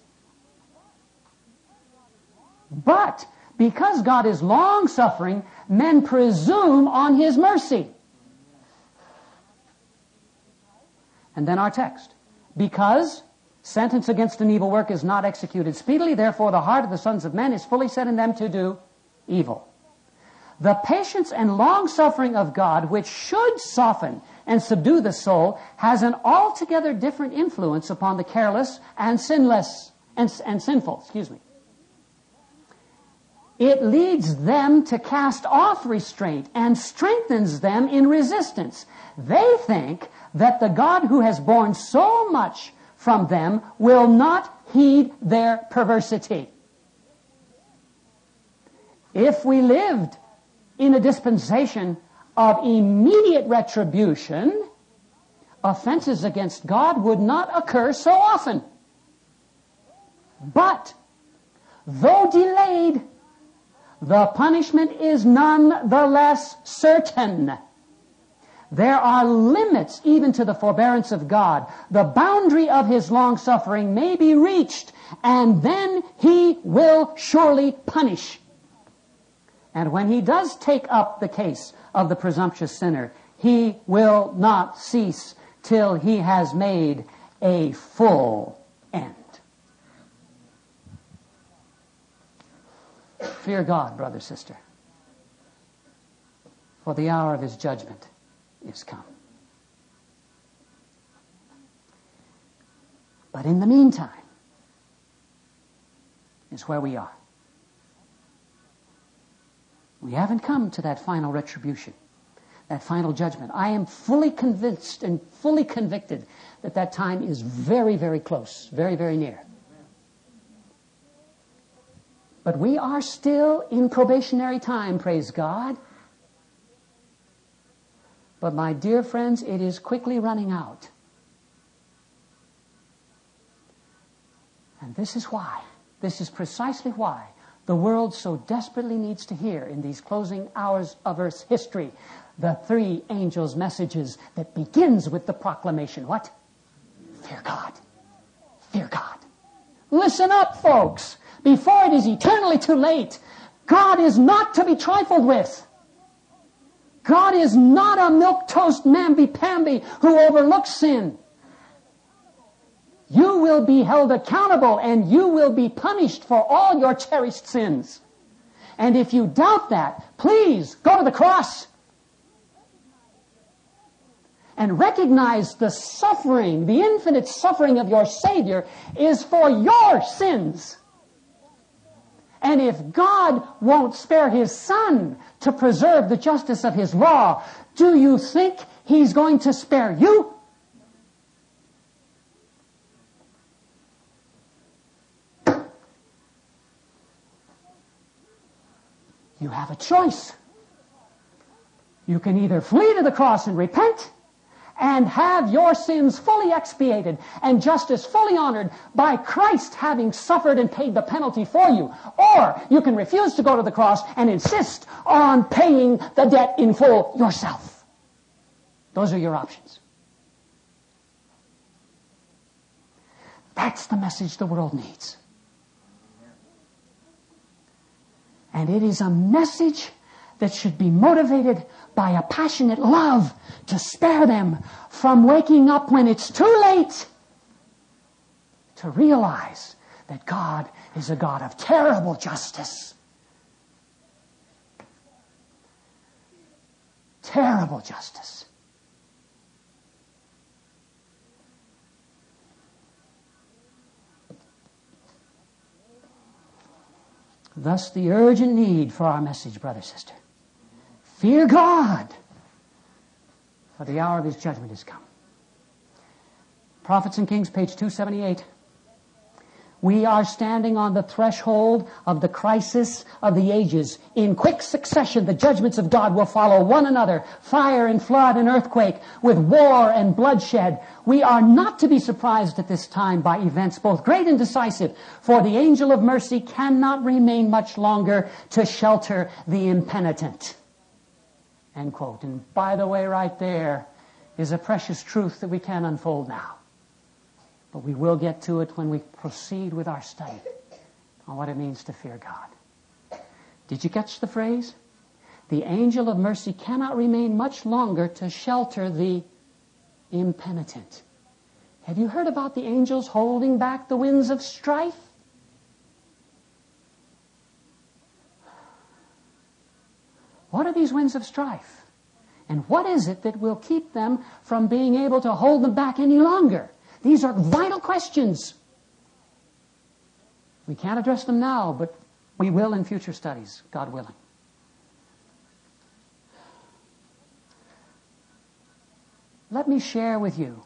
But because God is long-suffering, men presume on His mercy. And then our text. Because sentence against an evil work is not executed speedily, therefore the heart of the sons of men is fully set in them to do evil. The patience and long-suffering of God, which should soften and subdue the soul, has an altogether different influence upon the careless and sinless and, and sinful, excuse me. It leads them to cast off restraint and strengthens them in resistance. They think that the God who has borne so much from them will not heed their perversity. If we lived in a dispensation of immediate retribution, offenses against God would not occur so often. But, though delayed, the punishment is none the less certain. There are limits even to the forbearance of God. The boundary of His long-suffering may be reached, and then He will surely punish. And when He does take up the case of the presumptuous sinner, He will not cease till He has made a full end. Fear God, brother, sister, for the hour of His judgment is come. But in the meantime is where we are. We haven't come to that final retribution, that final judgment. I am fully convinced and fully convicted that that time is very, very close, very, very near. But we are still in probationary time, praise God. But my dear friends, it is quickly running out. And this is why, this is precisely why the world so desperately needs to hear in these closing hours of Earth's history the three angels' messages that begins with the proclamation. What? Fear God. Fear God. Listen up, folks. Before it is eternally too late, God is not to be trifled with. God is not a milquetoast mamby-pamby who overlooks sin. You will be held accountable and you will be punished for all your cherished sins. And if you doubt that, please go to the cross and recognize the suffering, the infinite suffering of your Savior is for your sins. And if God won't spare His Son to preserve the justice of His law, do you think He's going to spare you? You have a choice. You can either flee to the cross and repent and have your sins fully expiated and justice fully honored by Christ having suffered and paid the penalty for you. Or you can refuse to go to the cross and insist on paying the debt in full yourself. Those are your options. That's the message the world needs. And it is a message that should be motivated by a passionate love to spare them from waking up when it's too late to realize that God is a God of terrible justice. Terrible justice. Thus the urgent need for our message, brother, sister. Fear God, for the hour of His judgment is come. Prophets and Kings, page two seventy-eight. We are standing on the threshold of the crisis of the ages. In quick succession, the judgments of God will follow one another, fire and flood and earthquake, with war and bloodshed. We are not to be surprised at this time by events both great and decisive, for the angel of mercy cannot remain much longer to shelter the impenitent. End quote. And by the way, right there is a precious truth that we can't unfold now. But we will get to it when we proceed with our study on what it means to fear God. Did you catch the phrase? The angel of mercy cannot remain much longer to shelter the impenitent. Have you heard about the angels holding back the winds of strife? What are these winds of strife? And what is it that will keep them from being able to hold them back any longer? These are vital questions. We can't address them now, but we will in future studies, God willing. Let me share with you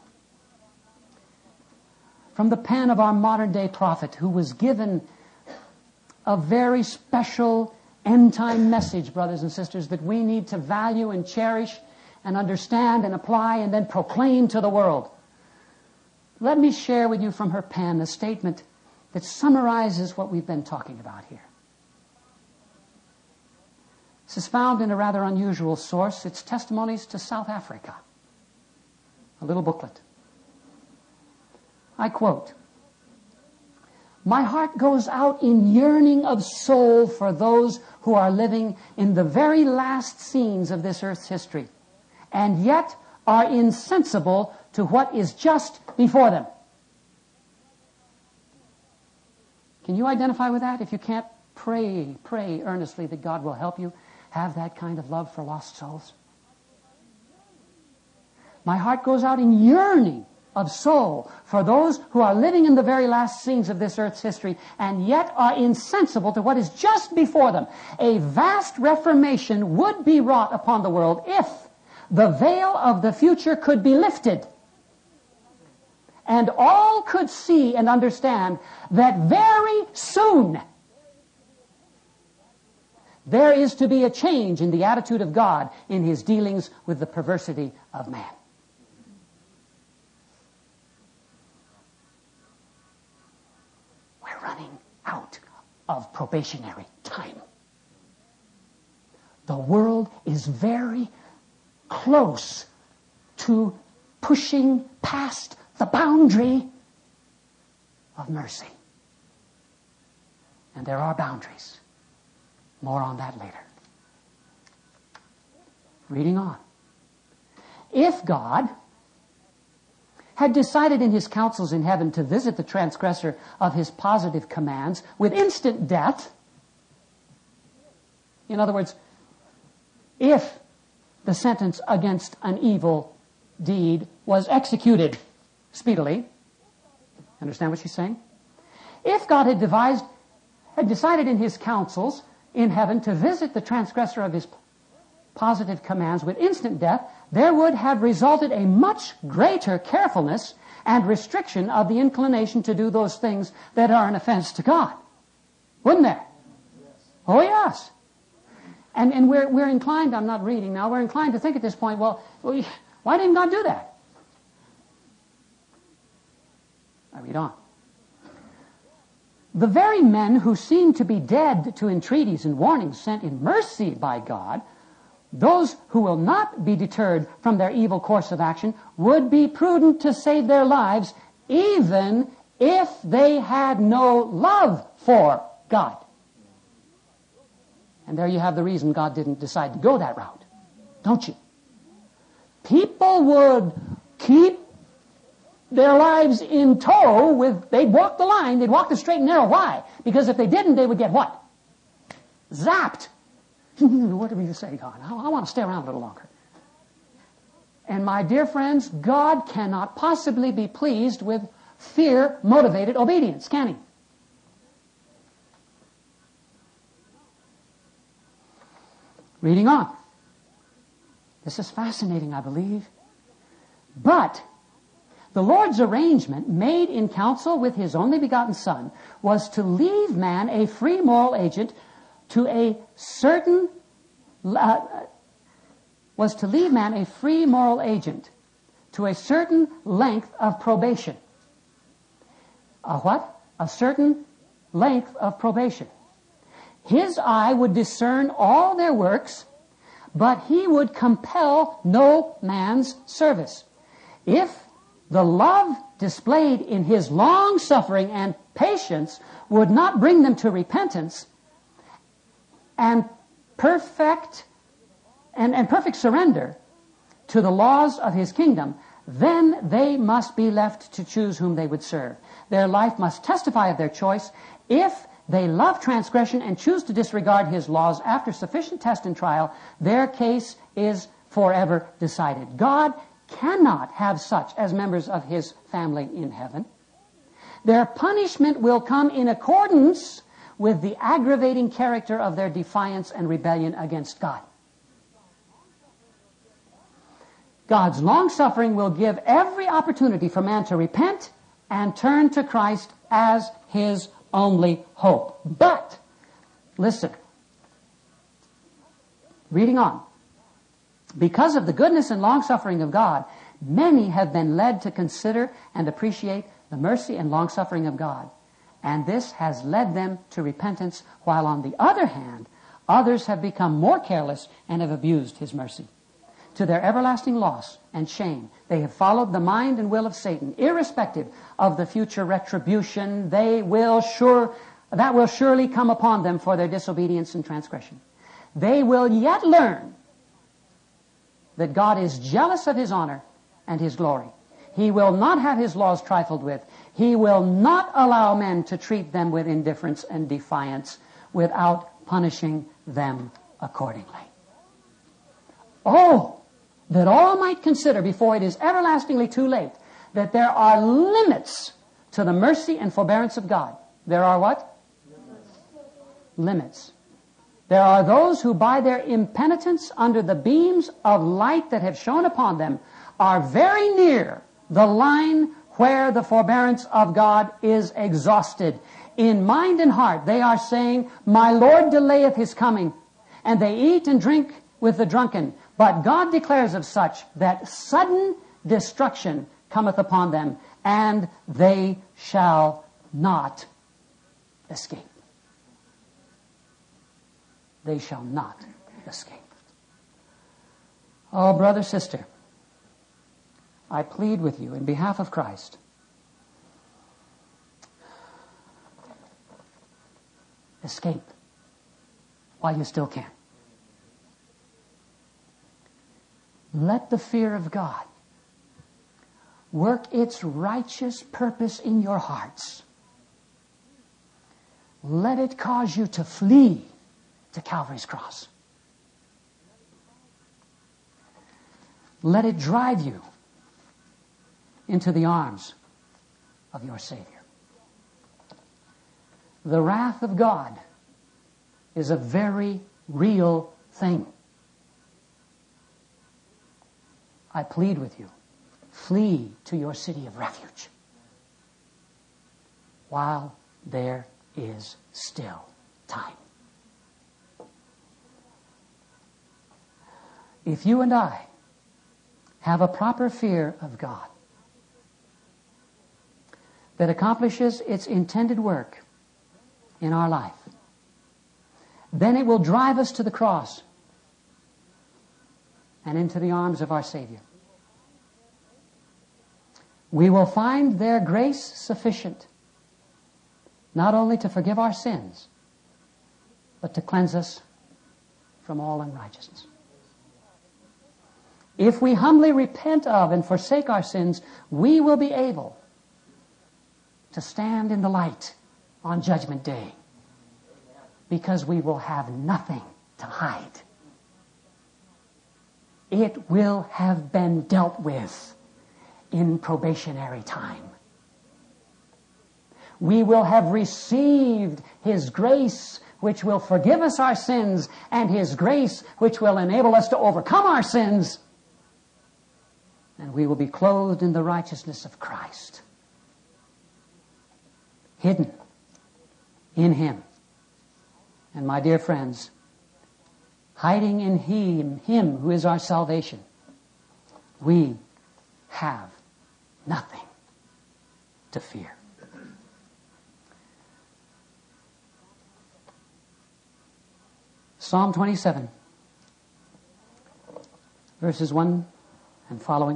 from the pen of our modern day prophet who was given a very special end time message, brothers and sisters, that we need to value and cherish and understand and apply and then proclaim to the world. Let me share with you from her pen a statement that summarizes what we've been talking about here. This is found in a rather unusual source. It's Testimonies to South Africa, a little booklet. I quote, "My heart goes out in yearning of soul for those who are living in the very last scenes of this earth's history, and yet are insensible to what is just before them." Can you identify with that? If you can't, pray, pray earnestly that God will help you have that kind of love for lost souls. My heart goes out in yearning of soul for those who are living in the very last scenes of this earth's history and yet are insensible to what is just before them. A vast reformation would be wrought upon the world if the veil of the future could be lifted and all could see and understand that very soon there is to be a change in the attitude of God in His dealings with the perversity of man. We're running out of probationary time. The world is very close to pushing past the boundary of mercy. And there are boundaries. More on that later. Reading on. If God had decided in His counsels in heaven to visit the transgressor of His positive commands with instant death, in other words, if the sentence against an evil deed was executed speedily, understand what she's saying? If God had devised, had decided in His counsels in heaven to visit the transgressor of His positive commands with instant death, there would have resulted a much greater carefulness and restriction of the inclination to do those things that are an offense to God. Wouldn't there? Yes. Oh, yes. And, and we're, we're inclined, I'm not reading now, we're inclined to think at this point, well, why didn't God do that? I read on. The very men who seem to be dead to entreaties and warnings sent in mercy by God, those who will not be deterred from their evil course of action, would be prudent to save their lives even if they had no love for God. And there you have the reason God didn't decide to go that route, don't you? People would keep their lives in tow with, they'd walk the line, they'd walk the straight and narrow. Why? Because if they didn't, they would get what? Zapped. Whatever you say, God, I, I want to stay around a little longer. And my dear friends, God cannot possibly be pleased with fear-motivated obedience, can He? Reading on. This is fascinating, I believe. But the Lord's arrangement, made in counsel with His only begotten Son, was to leave man a free moral agent to a certain, uh, was to leave man a free moral agent to a certain length of probation. A what? A certain length of probation. His eye would discern all their works, but He would compel no man's service. If the love displayed in His long-suffering and patience would not bring them to repentance and perfect and, and perfect surrender to the laws of His kingdom, then they must be left to choose whom they would serve. Their life must testify of their choice. If they love transgression and choose to disregard His laws after sufficient test and trial, their case is forever decided. God cannot have such as members of His family in heaven. Their punishment will come in accordance with the aggravating character of their defiance and rebellion against God. God's long-suffering will give every opportunity for man to repent and turn to Christ as his only hope. But, listen, reading on, because of the goodness and long-suffering of God, many have been led to consider and appreciate the mercy and long-suffering of God. And this has led them to repentance, while on the other hand, Others have become more careless and have abused his mercy. To their everlasting loss and shame, they have followed the mind and will of Satan. Irrespective of the future retribution, they will sure, that will surely come upon them for their disobedience and transgression. They will yet learn that God is jealous of his honor and his glory. He will not have his laws trifled with. He will not allow men to treat them with indifference and defiance without punishing them accordingly. Oh, that all might consider before it is everlastingly too late that there are limits to the mercy and forbearance of God. There are what? Limits. Limits. There are those who by their impenitence under the beams of light that have shone upon them are very near the line where the forbearance of God is exhausted. In mind and heart they are saying, "My Lord delayeth his coming," and they eat and drink with the drunken. But God declares of such that sudden destruction cometh upon them, and they shall not escape. They shall not escape. Oh, brother, sister, I plead with you in behalf of Christ. Escape while you still can. Let the fear of God work its righteous purpose in your hearts. Let it cause you to flee to Calvary's cross. Let it drive you into the arms of your Savior. The wrath of God is a very real thing. I plead with you, flee to your city of refuge while there is still time. If you and I have a proper fear of God that accomplishes its intended work in our life, then it will drive us to the cross and into the arms of our Savior. We will find their grace sufficient not only to forgive our sins, but to cleanse us from all unrighteousness. If we humbly repent of and forsake our sins, we will be able to stand in the light on Judgment Day, because we will have nothing to hide. It will have been dealt with in probationary time. We will have received His grace, which will forgive us our sins, and His grace, which will enable us to overcome our sins. And we will be clothed in the righteousness of Christ, hidden in Him. And my dear friends, hiding in Him, Him who is our salvation, we have nothing to fear. Psalm twenty-seven, verses one and following.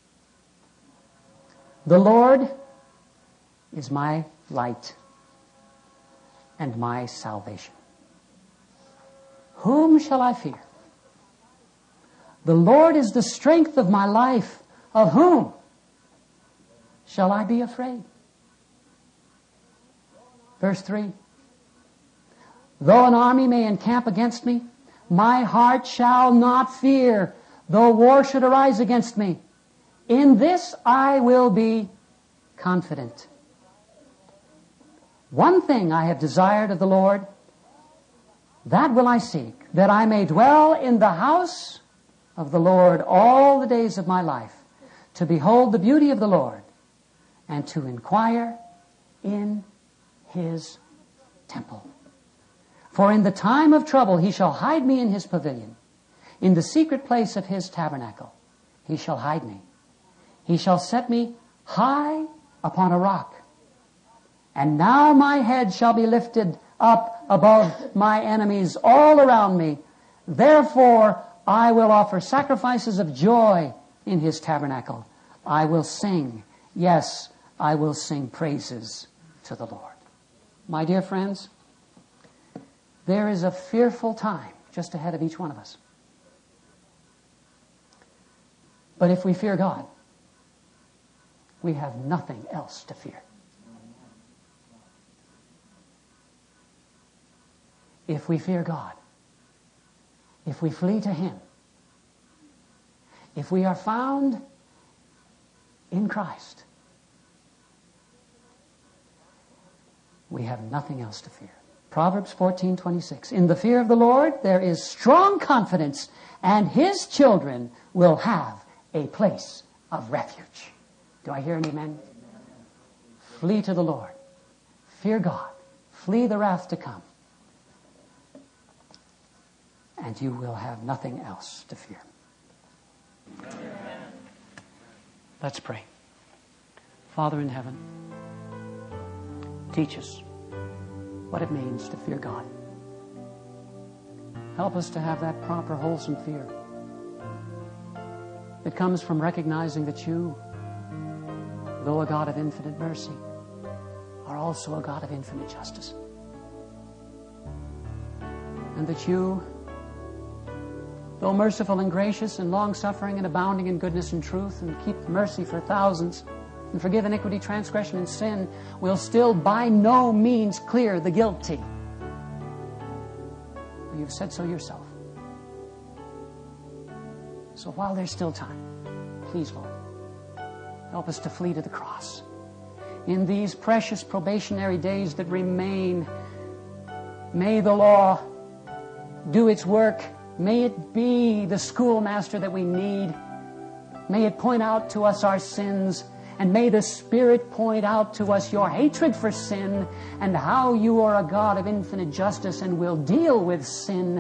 The Lord is my light and my salvation. Whom shall I fear? The Lord is the strength of my life. Of whom shall I be afraid? Verse three. Though an army may encamp against me, my heart shall not fear. Though war should arise against me, in this I will be confident. One thing I have desired of the Lord, that will I seek, that I may dwell in the house of the Lord all the days of my life, to behold the beauty of the Lord, and to inquire in His temple. For in the time of trouble He shall hide me in His pavilion. In the secret place of His tabernacle He shall hide me. He shall set me high upon a rock. And now my head shall be lifted up above my enemies all around me. Therefore, I will offer sacrifices of joy in his tabernacle. I will sing. Yes, I will sing praises to the Lord. My dear friends, there is a fearful time just ahead of each one of us. But if we fear God, we have nothing else to fear. If we fear God, if we flee to him, if we are found in Christ, we have nothing else to fear. Proverbs fourteen twenty-six. In the fear of the Lord there is strong confidence, and his children will have a place of refuge. Do I hear an amen? Flee to the Lord. Fear God. Flee the wrath to come. And you will have nothing else to fear. Amen. Let's pray. Father in heaven, teach us what it means to fear God. Help us to have that proper, wholesome fear. It comes from recognizing that you, though a God of infinite mercy, are also a God of infinite justice. And that you, though merciful and gracious and long-suffering and abounding in goodness and truth, and keep mercy for thousands, and forgive iniquity, transgression, and sin, will still by no means clear the guilty. You've said so yourself. So while there's still time, please, Lord, help us to flee to the cross. In these precious probationary days that remain, may the law do its work. May it be the schoolmaster that we need. May it point out to us our sins. And may the Spirit point out to us your hatred for sin and how you are a God of infinite justice and will deal with sin.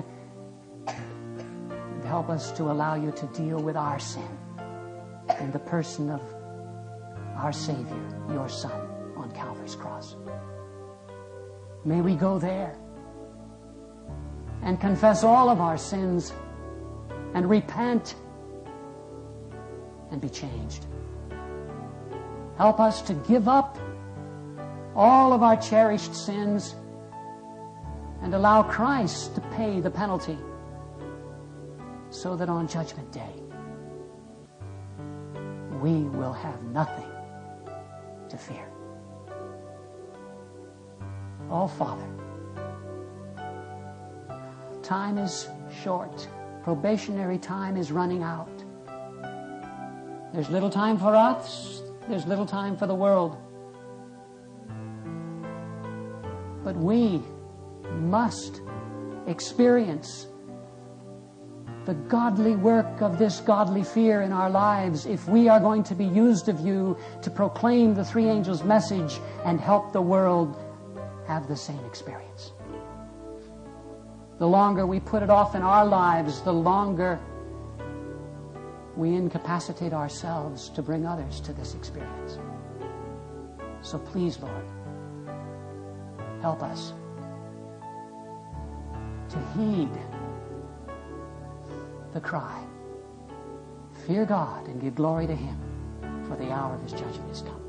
And help us to allow you to deal with our sin in the person of our Savior, your Son, on Calvary's cross. May we go there and confess all of our sins and repent and be changed. Help us to give up all of our cherished sins and allow Christ to pay the penalty so that on Judgment Day we will have nothing to fear. Oh, Father, time is short. Probationary time is running out. There's little time for us. There's little time for the world. But we must experience the godly work of this godly fear in our lives if we are going to be used of you to proclaim the three angels' message and help the world have the same experience. The longer we put it off in our lives, the longer we incapacitate ourselves to bring others to this experience. So please, Lord, help us to heed the cry, fear God and give glory to Him, for the hour of His judgment is come.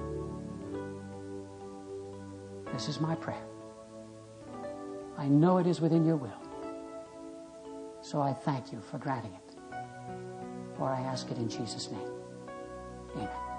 This is my prayer. I know it is within your will. So I thank you for granting it. For I ask it in Jesus' name. Amen.